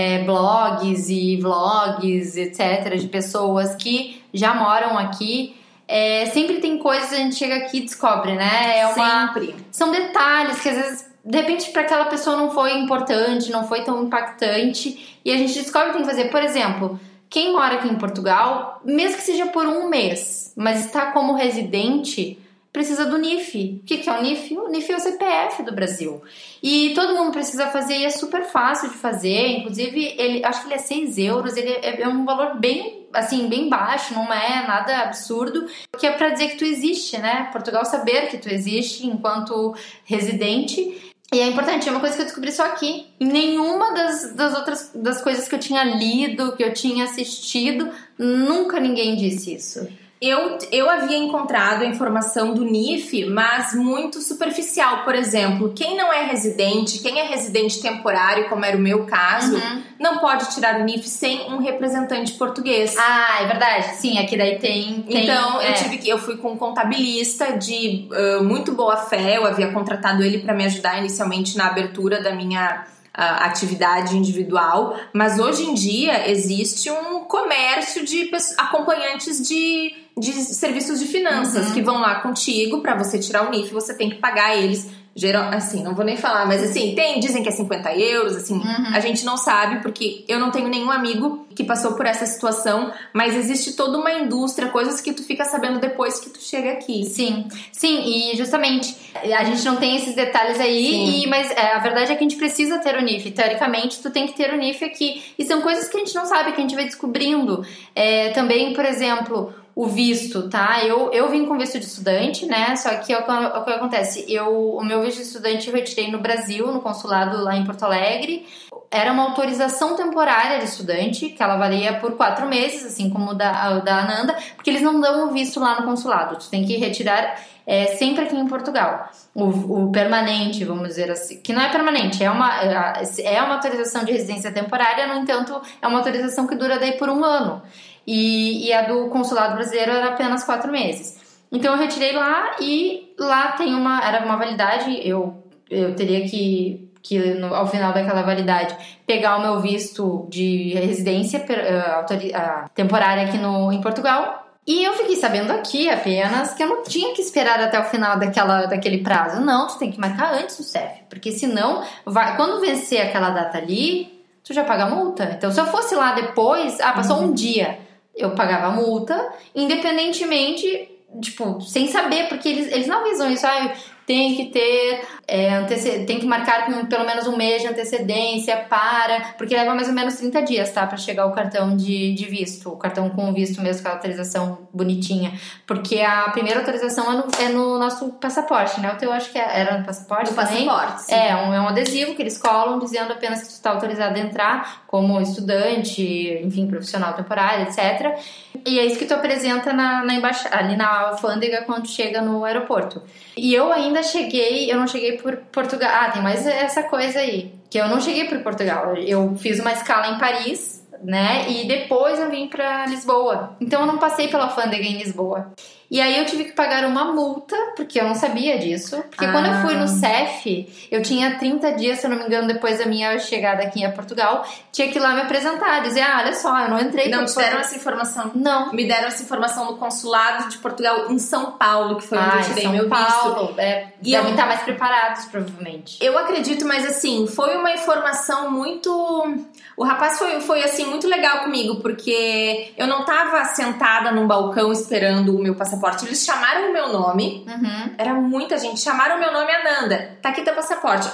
blogs e vlogs, etc., de pessoas que já moram aqui, sempre tem coisas que a gente chega aqui e descobre, né? Sempre. São detalhes que às vezes, de repente, para aquela pessoa não foi importante, não foi tão impactante, e a gente descobre que tem que fazer. Por exemplo, quem mora aqui em Portugal, mesmo que seja por um mês, mas está como residente, precisa do NIF. O que é o NIF? O NIF é o CPF do Brasil. E todo mundo precisa fazer, e é super fácil de fazer. Inclusive, acho que ele é 6 euros, ele é um valor bem assim, bem baixo, não é nada absurdo, que é pra dizer que tu existe, né? Portugal saber que tu existe enquanto residente. E é importante, é uma coisa que eu descobri só aqui. Em nenhuma das coisas que eu tinha lido, que eu tinha assistido, nunca ninguém disse isso. Eu havia encontrado a informação do NIF, mas muito superficial. Por exemplo, quem não é residente, quem é residente temporário, como era o meu caso, não pode tirar o NIF sem um representante português. Ah, é verdade. Sim, aqui daí tem então, eu fui com um contabilista de muito boa fé. Eu havia contratado ele para me ajudar inicialmente na abertura da minha atividade individual. Mas hoje em dia existe um comércio de acompanhantes de serviços de finanças que vão lá contigo para você tirar o NIF, você tem que pagar eles. Assim, não vou nem falar, mas assim, dizem que é 50 euros, assim, a gente não sabe, porque eu não tenho nenhum amigo que passou por essa situação, mas existe toda uma indústria, coisas que tu fica sabendo depois que tu chega aqui. Sim, e justamente, a gente não tem esses detalhes aí, mas a verdade é que a gente precisa ter o NIF, teoricamente tu tem que ter o NIF aqui, e são coisas que a gente não sabe, que a gente vai descobrindo. Também, por exemplo, o visto, tá? Eu vim com visto de estudante, né? Só que o que acontece? O meu visto de estudante eu retirei no Brasil, no consulado lá em Porto Alegre. Era uma autorização temporária de estudante, que ela valia por 4 meses, assim como o da Ananda, porque eles não dão o visto lá no consulado. Tu tem que retirar sempre aqui em Portugal. O permanente, vamos dizer assim, que não é permanente, é uma autorização de residência temporária, no entanto, é uma autorização que dura daí por 1 ano. E a do consulado brasileiro era apenas 4 meses. Então eu retirei lá e lá era uma validade, eu teria que ao final daquela validade pegar o meu visto de residência temporária aqui em Portugal. E eu fiquei sabendo aqui apenas que eu não tinha que esperar até o final daquele prazo. Não, tu tem que marcar antes o CEF, porque senão, quando vencer aquela data ali, tu já paga a multa. Então se eu fosse lá depois, passou um dia, eu pagava a multa, independentemente, tipo, sem saber, porque eles não avisam isso, tem que ter, tem que marcar com pelo menos 1 mês de antecedência porque leva mais ou menos 30 dias, tá? Pra chegar o cartão de visto, o cartão com o visto mesmo, com a autorização bonitinha, porque a primeira autorização é no nosso passaporte, né? O teu acho que era no passaporte também. Passaporte, sim. É um adesivo que eles colam dizendo apenas que tu está autorizado a entrar como estudante, enfim, profissional temporário, etc. E é isso que tu apresenta na embaixada, ali na alfândega quando chega no aeroporto. E eu não cheguei por Portugal. Tem mais essa coisa aí, que eu não cheguei por Portugal. Eu fiz uma escala em Paris, né? E depois eu vim pra Lisboa. Então eu não passei pela alfândega em Lisboa. E aí eu tive que pagar uma multa, porque eu não sabia disso. Porque quando eu fui no CEF, eu tinha 30 dias, se eu não me engano, depois da minha chegada aqui a Portugal, tinha que ir lá me apresentar, dizer, olha só, eu não entrei... Não te deram essa informação? Não. Me deram essa informação no consulado de Portugal em São Paulo, que foi onde eu tirei meu visto. São Paulo, devem estar mais preparados, provavelmente. Eu acredito, mas assim, foi uma informação muito... O rapaz foi assim, muito legal comigo, porque eu não tava sentada num balcão esperando o meu passaporte. Eles chamaram o meu nome, era muita gente, chamaram o meu nome, Ananda, tá aqui teu passaporte.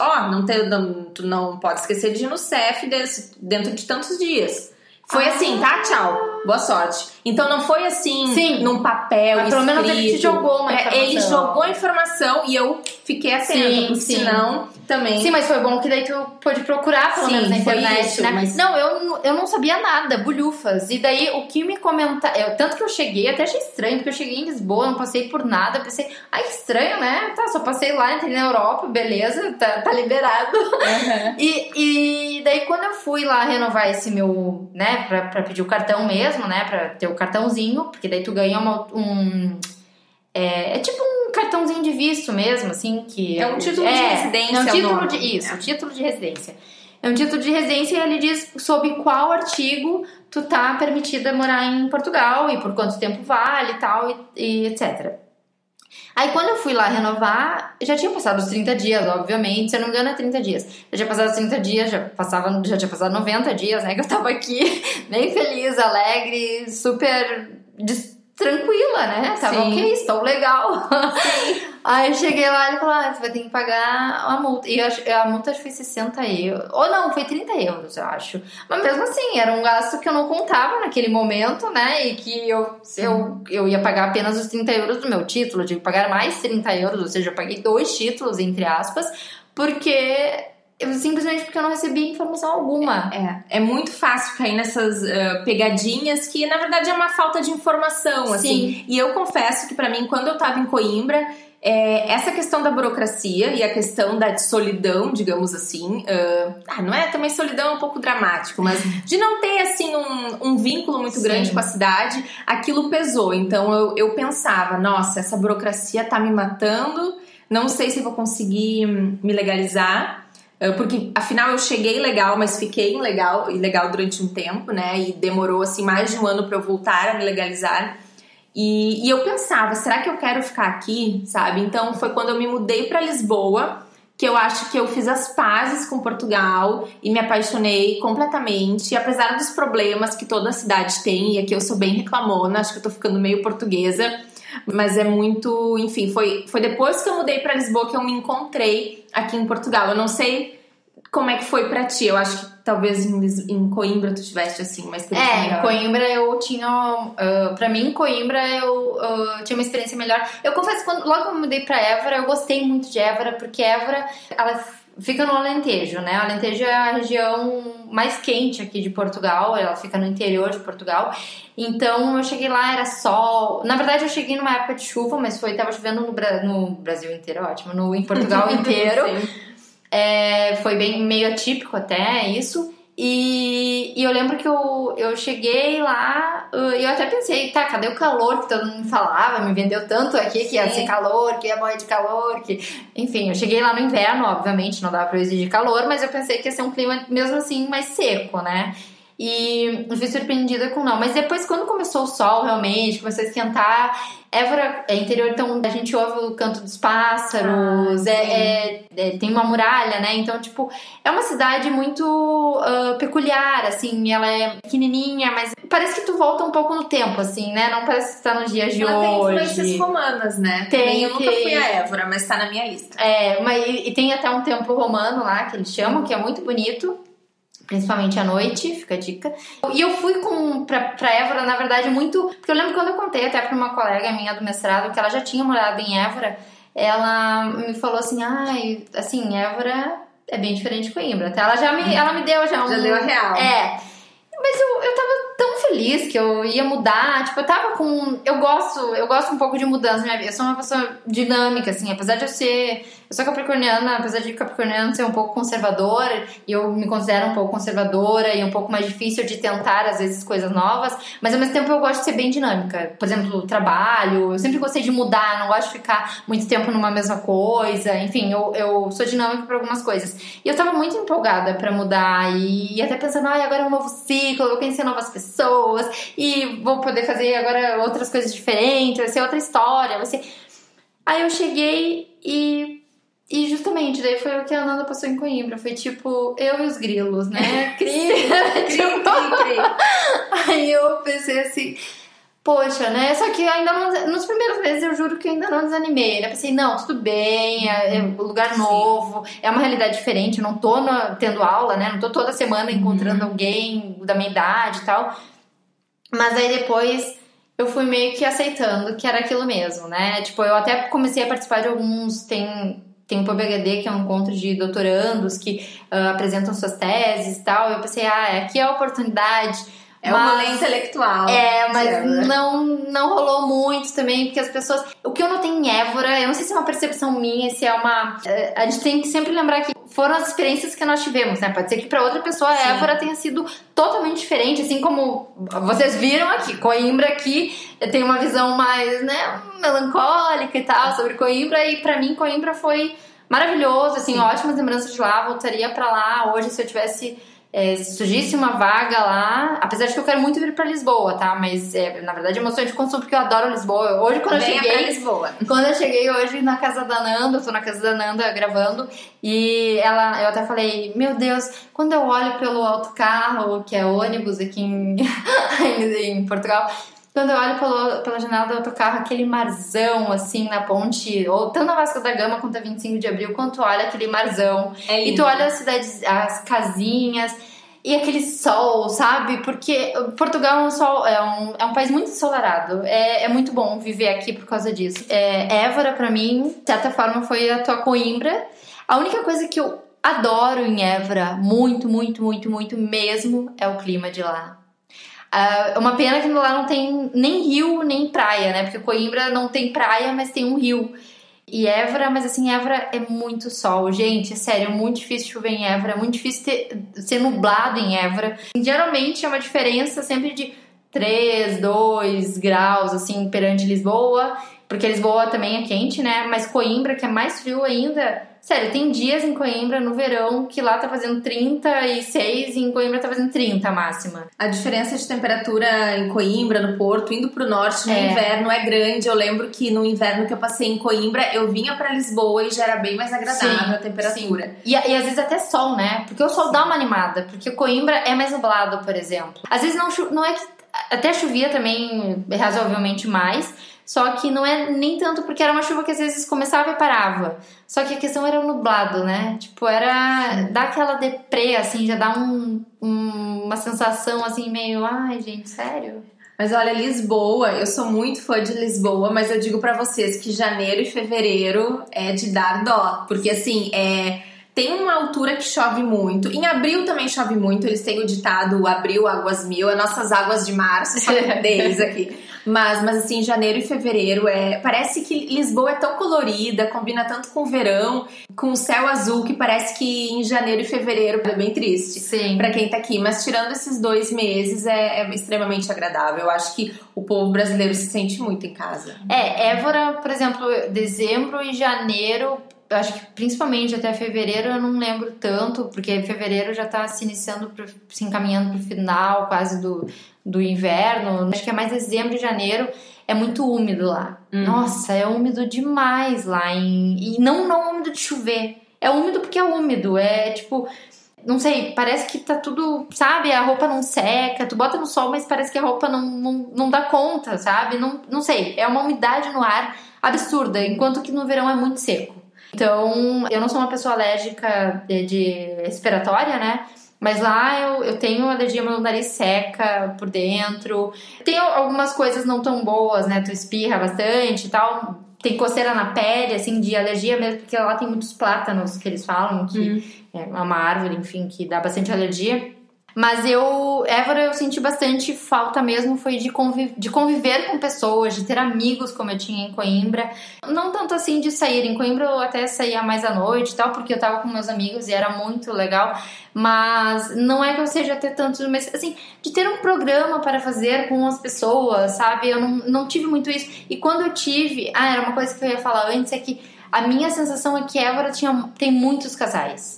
Tu não pode esquecer de ir no CEF dentro de tantos dias. Foi assim, tá? Tchau. Boa sorte. Então não foi assim, num papel escrito. Pelo menos ele te jogou uma informação. Ele jogou a informação e eu fiquei atenta, porque senão também... Sim, mas foi bom que daí tu pôde procurar, pelo menos na internet, isso, né? Mas... Não, eu não sabia nada, bulhufas. E daí o que me comentaram... Tanto que eu cheguei, até achei estranho, porque eu cheguei em Lisboa, não passei por nada. Pensei, que estranho, né? Tá, só passei lá, entrei na Europa, beleza, tá liberado. E daí quando eu fui lá renovar esse meu, né, pra pedir o cartão mesmo, né, pra ter o cartãozinho, porque daí tu ganha é tipo um cartãozinho de visto mesmo, assim, que... É um título de residência. É um título título de residência. É um título de residência e ele diz sob qual artigo tu tá permitida morar em Portugal e por quanto tempo vale e tal, e etc. Aí quando eu fui lá renovar, já tinha passado os 30 dias, obviamente, se eu não me engano é 30 dias. Já tinha passado os 30 dias, já tinha passado 90 dias, né, que eu tava aqui, bem feliz, alegre, super tranquila, né? Tava ok, estou legal. Aí eu cheguei lá e ele falou, você vai ter que pagar a multa. E a multa acho que foi 60 euros. Ou não, foi 30 euros, eu acho. Mas mesmo assim, era um gasto que eu não contava naquele momento, né? E que eu ia pagar apenas os 30 euros do meu título. Eu tive que pagar mais 30 euros, ou seja, eu paguei 2 títulos, entre aspas, simplesmente porque eu não recebi informação alguma. É muito fácil cair nessas pegadinhas que, na verdade, é uma falta de informação, assim. E eu confesso que, pra mim, quando eu tava em Coimbra, essa questão da burocracia e a questão da solidão, digamos assim, não é também solidão, é um pouco dramático, mas de não ter, assim, um vínculo muito grande com a cidade, aquilo pesou. Então, eu pensava, nossa, essa burocracia tá me matando, não sei se vou conseguir me legalizar. Porque, afinal, eu cheguei legal, mas fiquei ilegal durante um tempo, né? E demorou, assim, mais de um ano pra eu voltar a me legalizar. E eu pensava, será que eu quero ficar aqui, sabe? Então, foi quando eu me mudei pra Lisboa, que eu acho que eu fiz as pazes com Portugal e me apaixonei completamente. E apesar dos problemas que toda cidade tem, e aqui eu sou bem reclamona, acho que eu tô ficando meio portuguesa, mas é muito, enfim, foi depois que eu mudei pra Lisboa que eu me encontrei aqui em Portugal. Eu não sei como é que foi pra ti, eu acho que talvez em Coimbra tu tiveste, assim, uma experiência melhor. Em Coimbra eu tinha, pra mim em Coimbra eu tinha uma experiência melhor. Eu confesso que logo que eu mudei pra Évora, eu gostei muito de Évora, porque Évora, ela fica no Alentejo, né? O Alentejo é a região mais quente aqui de Portugal, ela fica no interior de Portugal. Então eu cheguei lá, era sol. Na verdade eu cheguei numa época de chuva, mas tava chovendo no Brasil inteiro, ótimo, em Portugal inteiro. Foi bem meio atípico até isso. E eu lembro que eu cheguei lá e eu até pensei, tá, cadê o calor que todo mundo falava? Me vendeu tanto aqui que ia ser calor, que ia morrer de calor. Enfim, eu cheguei lá no inverno, obviamente, não dava pra eu exigir calor, mas eu pensei que ia ser um clima mesmo assim mais seco, né? E eu fui surpreendida com não. Mas depois, quando começou o sol, realmente, começou a esquentar. Évora é interior, então a gente ouve o canto dos pássaros, tem uma muralha, né? Então, tipo, é uma cidade muito peculiar, assim. Ela é pequenininha, mas parece que tu volta um pouco no tempo, assim, né? Não parece que tu tá nos dias de hoje. Ela tem influências romanas, né? Eu nunca fui a Évora, mas tá na minha lista. Mas tem até um templo romano lá, que eles chamam, que é muito bonito. Principalmente à noite, fica a dica. E eu fui pra Évora, na verdade, muito... Porque eu lembro quando eu contei até pra uma colega minha do mestrado, que ela já tinha morado em Évora, ela me falou assim, Évora é bem diferente de Coimbra. Até ela me deu já um... Já deu a real. Mas eu tava tão feliz que eu ia mudar, tipo, eu tava com... Eu gosto um pouco de mudança na minha vida. Eu sou uma pessoa dinâmica, assim, apesar de eu sou capricorniana, apesar de capricorniano ser um pouco conservadora, e eu me considero um pouco conservadora e um pouco mais difícil de tentar, às vezes, coisas novas, mas ao mesmo tempo eu gosto de ser bem dinâmica. Por exemplo, trabalho, eu sempre gostei de mudar, não gosto de ficar muito tempo numa mesma coisa, enfim, eu sou dinâmica para algumas coisas. E eu tava muito empolgada pra mudar, e até pensando, agora é um novo ciclo, eu vou conhecer novas pessoas, e vou poder fazer agora outras coisas diferentes, vai ser outra história, vai ser... Aí eu cheguei e justamente, daí foi o que a Ananda passou em Coimbra. Foi tipo, eu e os grilos, né? Cri. Aí eu pensei assim, poxa, né? Só que ainda não... Nos primeiros meses eu juro que ainda não desanimei. Eu pensei, não, tudo bem, é um lugar novo, é uma realidade diferente. Eu não tô tendo aula, né? Não tô toda semana encontrando alguém da minha idade e tal. Mas aí depois... eu fui meio que aceitando que era aquilo mesmo, né? Tipo, eu até comecei a participar de alguns... Tem o PhD, que é um encontro de doutorandos que apresentam suas teses e tal. Eu pensei, aqui é a oportunidade. É um rolê intelectual. Mas não rolou muito também, porque as pessoas... O que eu notei em Évora, eu não sei se é uma percepção minha, se é uma... A gente tem que sempre lembrar que foram as experiências que nós tivemos, né? Pode ser que para outra pessoa a Évora tenha sido totalmente diferente, assim como vocês viram aqui. Coimbra aqui tem uma visão mais, né, melancólica e tal sobre Coimbra, e para mim Coimbra foi maravilhoso, assim, ótimas lembranças de lá, voltaria para lá hoje se eu tivesse... se surgisse uma vaga lá, apesar de que eu quero muito vir pra Lisboa, tá? Mas, na verdade, é uma sonho de consumo, porque eu adoro Lisboa. Hoje, quando eu cheguei hoje na casa da Nanda, eu tô na casa da Nanda gravando, e eu até falei, meu Deus, quando eu olho pelo autocarro, que é ônibus aqui em Portugal, Quando eu olho pela janela do autocarro, aquele marzão, assim, na ponte, ou tanto na Vasco da Gama quanto a 25 de abril, quando tu olha aquele marzão, e tu olha as cidades, as casinhas, e aquele sol, sabe? Porque Portugal é um país muito ensolarado. É muito bom viver aqui por causa disso. Évora, pra mim, de certa forma, foi a tua Coimbra. A única coisa que eu adoro em Évora, muito, muito, muito, muito mesmo, é o clima de lá. É uma pena que lá não tem nem rio, nem praia, né? Porque Coimbra não tem praia, mas tem um rio. E Évora, mas assim, Évora é muito sol. Gente, é sério, é muito difícil chover em Évora. É muito difícil ser nublado em Évora. Geralmente é uma diferença sempre de 3, 2 graus, assim, perante Lisboa. Porque Lisboa também é quente, né? Mas Coimbra, que é mais frio ainda... Sério, tem dias em Coimbra no verão que lá tá fazendo 36 e em Coimbra tá fazendo 30 a máxima. A diferença de temperatura em Coimbra, no Porto, indo pro norte no inverno é grande. Eu lembro que no inverno que eu passei em Coimbra, eu vinha pra Lisboa e já era bem mais agradável a temperatura. Sim. E às vezes até sol, né? Porque o sol dá uma animada. Porque Coimbra é mais nublado, por exemplo. Às vezes não é que... Até chovia também razoavelmente mais... Só que não é nem tanto porque era uma chuva que às vezes começava e parava. Só que a questão era o nublado, né? Tipo, dá aquela deprê, assim, já dá uma sensação, assim, meio... Ai, gente, sério? Mas olha, Lisboa, eu sou muito fã de Lisboa, mas eu digo pra vocês que janeiro e fevereiro é de dar dó. Porque, assim, tem uma altura que chove muito. Em abril também chove muito. Eles têm o ditado abril, águas mil. As nossas águas de março, só deles aqui. Mas assim, janeiro e fevereiro parece que Lisboa é tão colorida, combina tanto com o verão, com o céu azul, que parece que em janeiro e fevereiro é bem triste. Sim. Pra quem tá aqui. Mas tirando esses 2 meses, é extremamente agradável. Eu acho que o povo brasileiro se sente muito em casa. Évora, por exemplo, dezembro e janeiro... Eu acho que principalmente até fevereiro eu não lembro tanto, porque fevereiro já tá se encaminhando pro final quase do inverno. Acho que é mais dezembro e janeiro, é muito úmido lá. Nossa, é úmido demais lá. E não úmido de chover, é úmido porque é úmido, é tipo... Não sei, parece que tá tudo, sabe? A roupa não seca, tu bota no sol, mas parece que a roupa não dá conta, sabe? Não sei, é uma umidade no ar absurda, enquanto que no verão é muito seco. Então, eu não sou uma pessoa alérgica de respiratória, né? Mas lá eu tenho alergia, meu nariz seca por dentro. Tem algumas coisas não tão boas, né? Tu espirra bastante e tal. Tem coceira na pele, assim, de alergia mesmo, porque lá tem muitos plátanos que eles falam, que é uma árvore, enfim, que dá bastante alergia. Mas Évora, eu senti bastante falta mesmo, foi de conviver com pessoas, de ter amigos como eu tinha em Coimbra. Não tanto assim de sair. Em Coimbra eu até saía mais à noite e tal, porque eu tava com meus amigos e era muito legal. Mas não é que eu seja ter tanto, mas assim, de ter um programa para fazer com as pessoas, sabe? Eu não tive muito isso. E quando eu tive... era uma coisa que eu ia falar antes, é que a minha sensação é que Évora tem muitos casais.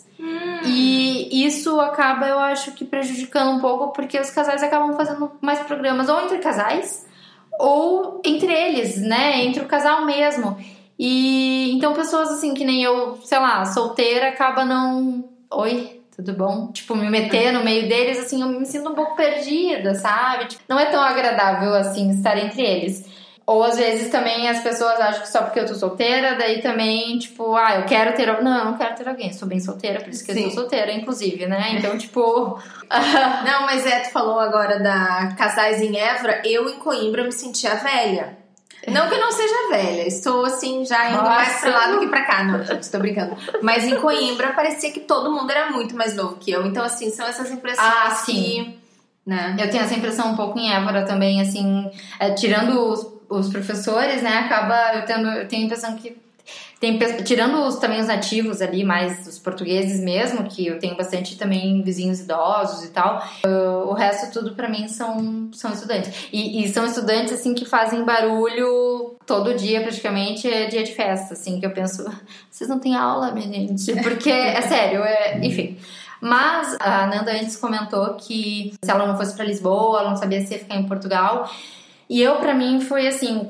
E isso acaba, eu acho que prejudicando um pouco, porque os casais acabam fazendo mais programas ou entre casais ou entre eles, né? Entre o casal mesmo. E então pessoas assim que nem eu, sei lá, solteira, acaba não... Oi, tudo bom? Tipo, me meter no meio deles, assim, eu me sinto um pouco perdida, sabe? Tipo, não é tão agradável assim estar entre eles. Ou às vezes também as pessoas acham que só porque eu tô solteira, daí também, tipo, eu quero ter... Não, eu não quero ter alguém, sou bem solteira, por isso que eu sou solteira, inclusive, né? Então, tipo... Não, mas tu falou agora da casais em Évora, eu em Coimbra me sentia velha. Não que eu não seja velha, estou assim, já indo mais pra lá do que pra cá, não, gente, tô brincando. Mas em Coimbra parecia que todo mundo era muito mais novo que eu, então assim, são essas impressões sim. Né? Eu tenho essa impressão um pouco em Évora também, assim, tirando os professores, né, eu tenho a impressão que tirando também os nativos ali, mais os portugueses mesmo, que eu tenho bastante também vizinhos idosos e tal, o resto tudo pra mim são estudantes. E são estudantes, assim, que fazem barulho todo dia, praticamente, é dia de festa, assim, que eu penso, vocês não têm aula, minha gente? Porque, é sério, enfim... Mas a Nanda antes comentou que se ela não fosse pra Lisboa, ela não sabia se ia ficar em Portugal. E pra mim, foi assim,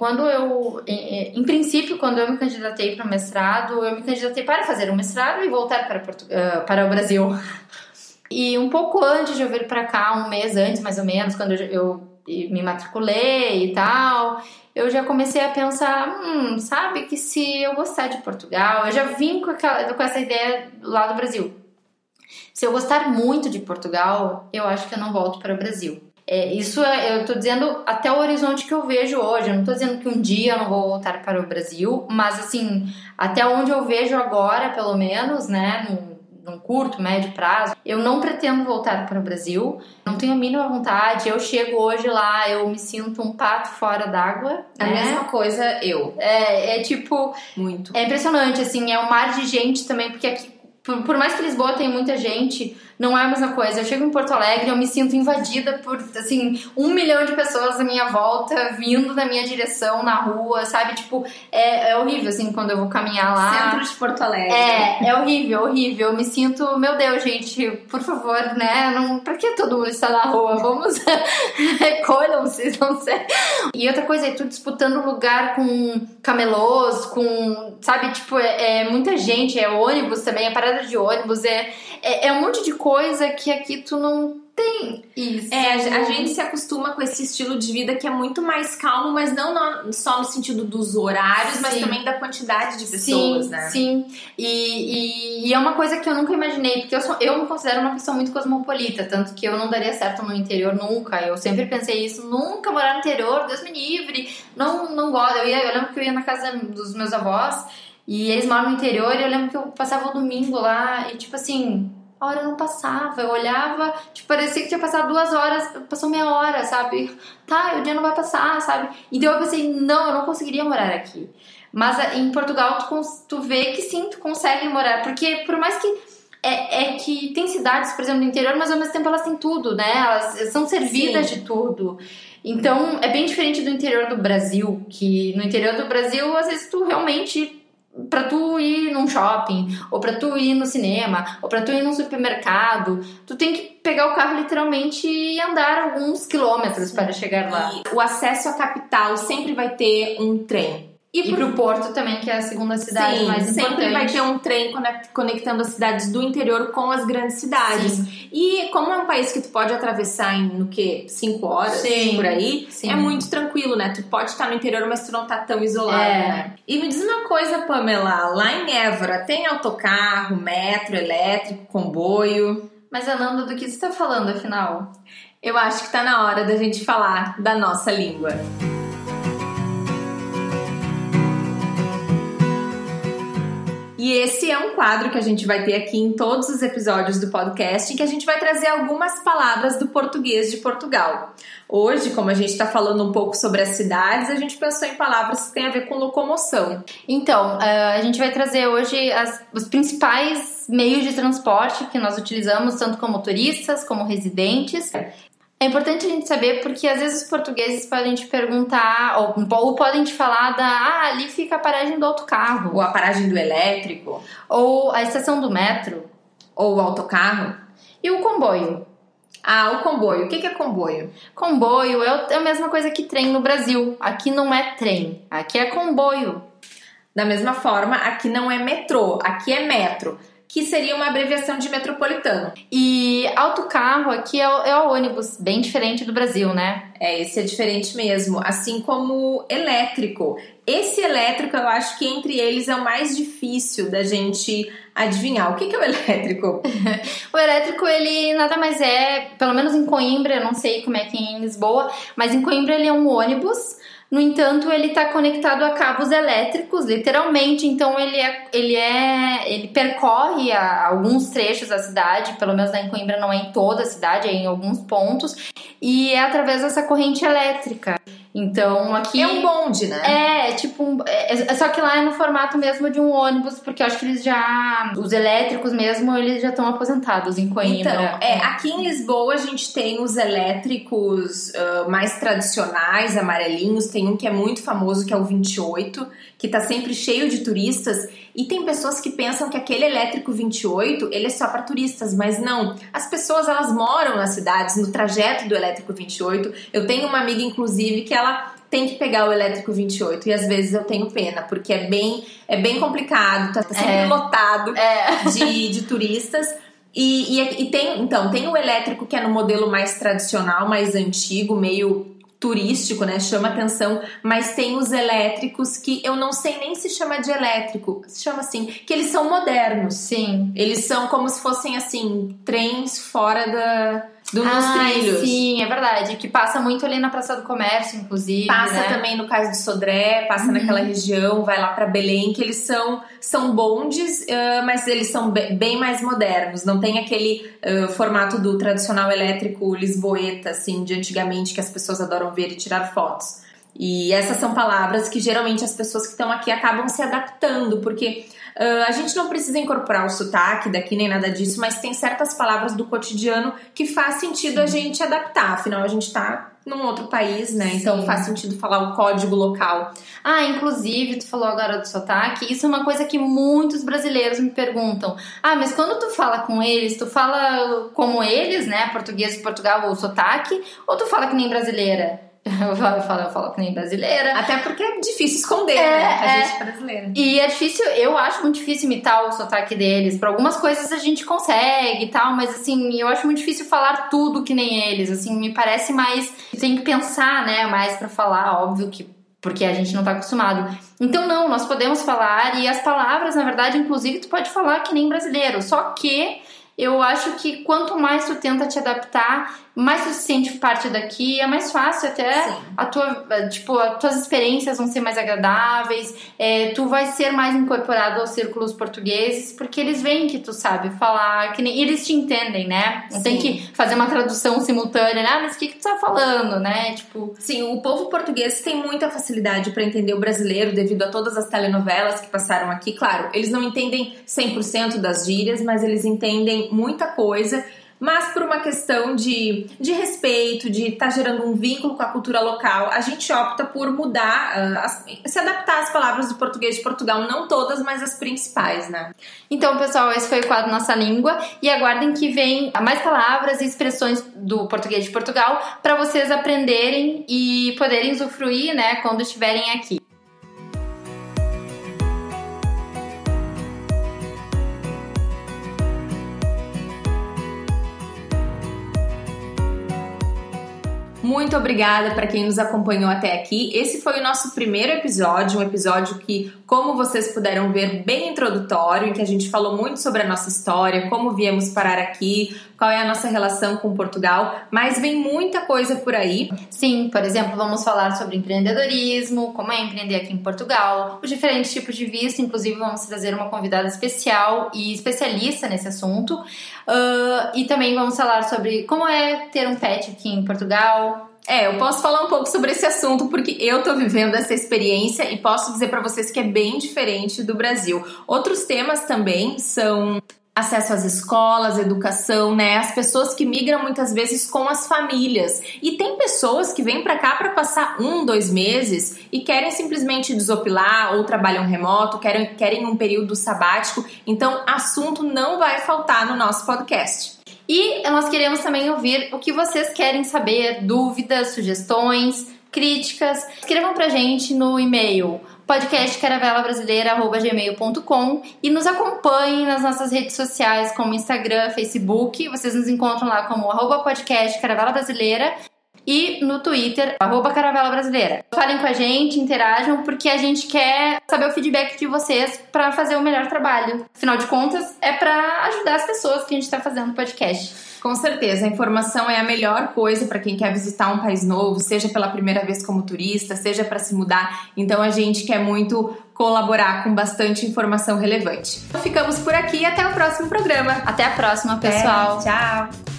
em princípio, quando eu me candidatei para o mestrado, eu me candidatei para fazer um mestrado e voltar para o Brasil. E um pouco antes de eu vir para cá, um mês antes, mais ou menos, quando eu me matriculei e tal, eu já comecei a pensar, sabe, que se eu gostar de Portugal, eu já vim com essa ideia lá do Brasil. Se eu gostar muito de Portugal, eu acho que eu não volto para o Brasil. Eu tô dizendo até o horizonte que eu vejo hoje. Eu não tô dizendo que um dia eu não vou voltar para o Brasil, mas assim, até onde eu vejo agora, pelo menos, né, num curto, médio prazo, eu não pretendo voltar para o Brasil. Não tenho a mínima vontade. Eu chego hoje lá, eu me sinto um pato fora d'água. A mesma coisa eu. Tipo... Muito. É impressionante, assim, é um mar de gente também, porque aqui, por mais que Lisboa tenha muita gente, não é a mesma coisa. Eu chego em Porto Alegre e eu me sinto invadida por, assim, 1 milhão de pessoas à minha volta, vindo na minha direção na rua, sabe? Tipo, é horrível, assim, quando eu vou caminhar lá. Centro de Porto Alegre. É horrível. Eu me sinto, meu Deus, gente, por favor, né? Pra que todo mundo está na rua? Vamos, recolham-se, não sei. E outra coisa, tu disputando lugar com camelôs, com, sabe? Tipo, muita gente, ônibus também, parada de ônibus, um monte de coisa que aqui tu não tem isso. A gente se acostuma com esse estilo de vida que é muito mais calmo, mas não só no sentido dos horários, mas também da quantidade de pessoas, né? Sim, e é uma coisa que eu nunca imaginei, porque eu me considero uma pessoa muito cosmopolita, tanto que eu não daria certo no interior nunca. Eu sempre pensei isso, nunca morar no interior, Deus me livre, não gosto. Eu lembro que eu ia na casa dos meus avós e eles moram no interior, e eu lembro que eu passava o domingo lá e tipo assim, a hora não passava, eu olhava, tipo, parecia que tinha passado 2 horas, passou meia hora, sabe? Tá, o dia não vai passar, sabe? Então eu pensei, não, eu não conseguiria morar aqui. Mas em Portugal tu vê que sim, tu consegue morar, porque por mais que que tem cidades, por exemplo, no interior, mas ao mesmo tempo elas têm tudo, né? Elas são servidas de tudo. Então é bem diferente do interior do Brasil, que no interior do Brasil, às vezes tu realmente... Pra tu ir num shopping, ou pra tu ir no cinema, ou pra tu ir num supermercado, tu tem que pegar o carro literalmente e andar alguns quilômetros para chegar lá. E o acesso à capital sempre vai ter um trem. E pro Porto também, que é a segunda cidade mais importante. Sempre vai ter um trem conectando as cidades do interior com as grandes cidades. Sim. E como é um país que tu pode atravessar em, 5 horas, por aí, é muito tranquilo, né? Tu pode estar no interior, mas tu não tá tão isolado, né? E me diz uma coisa, Pamela, lá em Évora tem autocarro, metro, elétrico, comboio? Mas, Ananda, do que você tá falando, afinal? Eu acho que tá na hora da gente falar da nossa língua. E esse é um quadro que a gente vai ter aqui em todos os episódios do podcast, em que a gente vai trazer algumas palavras do português de Portugal. Hoje, como a gente está falando um pouco sobre as cidades, a gente pensou em palavras que têm a ver com locomoção. Então, a gente vai trazer hoje os principais meios de transporte que nós utilizamos, tanto como turistas, como residentes. É importante a gente saber porque às vezes os portugueses podem te perguntar ou podem te falar ali fica a paragem do autocarro. Ou a paragem do elétrico. Ou a estação do metro. Ou o autocarro. E o comboio. O comboio. O que é comboio? Comboio é a mesma coisa que trem no Brasil. Aqui não é trem, aqui é comboio. Da mesma forma, aqui não é metrô, aqui é metro, que seria uma abreviação de metropolitano. E autocarro aqui é o ônibus, bem diferente do Brasil, né? Esse é diferente mesmo, assim como elétrico. Esse elétrico, eu acho que entre eles é o mais difícil da gente adivinhar. O que é o elétrico? O elétrico, ele nada mais pelo menos em Coimbra, eu não sei como é que é em Lisboa, mas em Coimbra ele é um ônibus. No entanto, ele está conectado a cabos elétricos, literalmente. Então, ele percorre alguns trechos da cidade, pelo menos em Coimbra não é em toda a cidade, é em alguns pontos, e é através dessa corrente elétrica. Então, aqui... É um bonde, né? Só que lá é no formato mesmo de um ônibus, porque eu acho que os elétricos mesmo, eles já estão aposentados em Coimbra. Então, aqui em Lisboa a gente tem os elétricos mais tradicionais, amarelinhos. Tem um que é muito famoso, que é o 28, que tá sempre cheio de turistas. E tem pessoas que pensam que aquele elétrico 28, ele é só para turistas, mas não. As pessoas, elas moram nas cidades, no trajeto do elétrico 28. Eu tenho uma amiga, inclusive, que ela tem que pegar o elétrico 28 e às vezes eu tenho pena, porque é bem complicado, tá sempre lotado de turistas. E tem o elétrico que é no modelo mais tradicional, mais antigo, meio turístico, né? Chama atenção, mas tem os elétricos que eu não sei nem se chama de elétrico, se chama assim, que eles são modernos. Sim. Eles são como se fossem, assim, trens fora dos trilhos. Sim, é verdade. Que passa muito ali na Praça do Comércio, inclusive. Passa, né? também no caso de Sodré, passa naquela região, vai lá pra Belém, que eles são bondes, mas eles são bem mais modernos. Não tem aquele formato do tradicional elétrico lisboeta, assim, de antigamente, que as pessoas adoram ver e tirar fotos. E essas são palavras que geralmente as pessoas que estão aqui acabam se adaptando, porque a gente não precisa incorporar o sotaque daqui nem nada disso, mas tem certas palavras do cotidiano que faz sentido a gente adaptar, afinal a gente tá num outro país, né? Então faz sentido falar o código local. Inclusive, tu falou agora do sotaque, isso é uma coisa que muitos brasileiros me perguntam. Mas quando tu fala com eles, tu fala como eles, né? Português de Portugal ou sotaque, ou tu fala que nem brasileira? Eu falo que nem brasileira. Até porque é difícil esconder, né? A gente é brasileira. E é difícil, eu acho muito difícil imitar o sotaque deles. Para algumas coisas a gente consegue e tal, mas assim, eu acho muito difícil falar tudo que nem eles. Assim, me parece mais. Tem que pensar, né? Mais pra falar, óbvio que. Porque a gente não tá acostumado. Então, não, nós podemos falar. E as palavras, na verdade, inclusive, tu pode falar que nem brasileiro. Só que eu acho que quanto mais tu tenta te adaptar, mais tu se sente parte daqui, é mais fácil até. As tuas experiências vão ser mais agradáveis, tu vai ser mais incorporado aos círculos portugueses, porque eles veem que tu sabe falar, e eles te entendem, né? Não tem que fazer uma tradução simultânea, né? Mas o que tu tá falando, né? Sim, o povo português tem muita facilidade para entender o brasileiro devido a todas as telenovelas que passaram aqui. Claro, eles não entendem 100% das gírias, mas eles entendem muita coisa. Mas por uma questão de respeito, de estar gerando um vínculo com a cultura local, a gente opta por mudar, se adaptar às palavras do português de Portugal. Não todas, mas as principais, né? Então, pessoal, esse foi o quadro Nossa Língua. E aguardem que vem mais palavras e expressões do português de Portugal para vocês aprenderem e poderem usufruir, né, quando estiverem aqui. Muito obrigada para quem nos acompanhou até aqui. Esse foi o nosso primeiro episódio, um episódio que, como vocês puderam ver, bem introdutório, em que a gente falou muito sobre a nossa história, como viemos parar aqui, qual é a nossa relação com Portugal, mas vem muita coisa por aí. Sim, por exemplo, vamos falar sobre empreendedorismo, como é empreender aqui em Portugal, os diferentes tipos de visto, inclusive vamos trazer uma convidada especial e especialista nesse assunto. E também vamos falar sobre como é ter um pet aqui em Portugal. Eu posso falar um pouco sobre esse assunto porque eu tô vivendo essa experiência e posso dizer pra vocês que é bem diferente do Brasil. Outros temas também são acesso às escolas, educação, né? As pessoas que migram muitas vezes com as famílias. E tem pessoas que vêm pra cá pra passar 1-2 meses e querem simplesmente desopilar ou trabalham remoto, querem um período sabático. Então, assunto não vai faltar no nosso podcast. E nós queremos também ouvir o que vocês querem saber, dúvidas, sugestões, críticas. Escrevam pra gente no e-mail podcastcaravelabrasileira@gmail.com e nos acompanhem nas nossas redes sociais como Instagram, Facebook. Vocês nos encontram lá como @podcastcaravelabrasileira e no Twitter, @caravelabrasileira. Falem com a gente, interajam, porque a gente quer saber o feedback de vocês para fazer o melhor trabalho. Afinal de contas, é para ajudar as pessoas que a gente está fazendo o podcast. Com certeza, a informação é a melhor coisa para quem quer visitar um país novo, seja pela primeira vez como turista, seja para se mudar. Então a gente quer muito colaborar com bastante informação relevante. Ficamos por aqui e até o próximo programa. Até a próxima, pessoal. Tchau!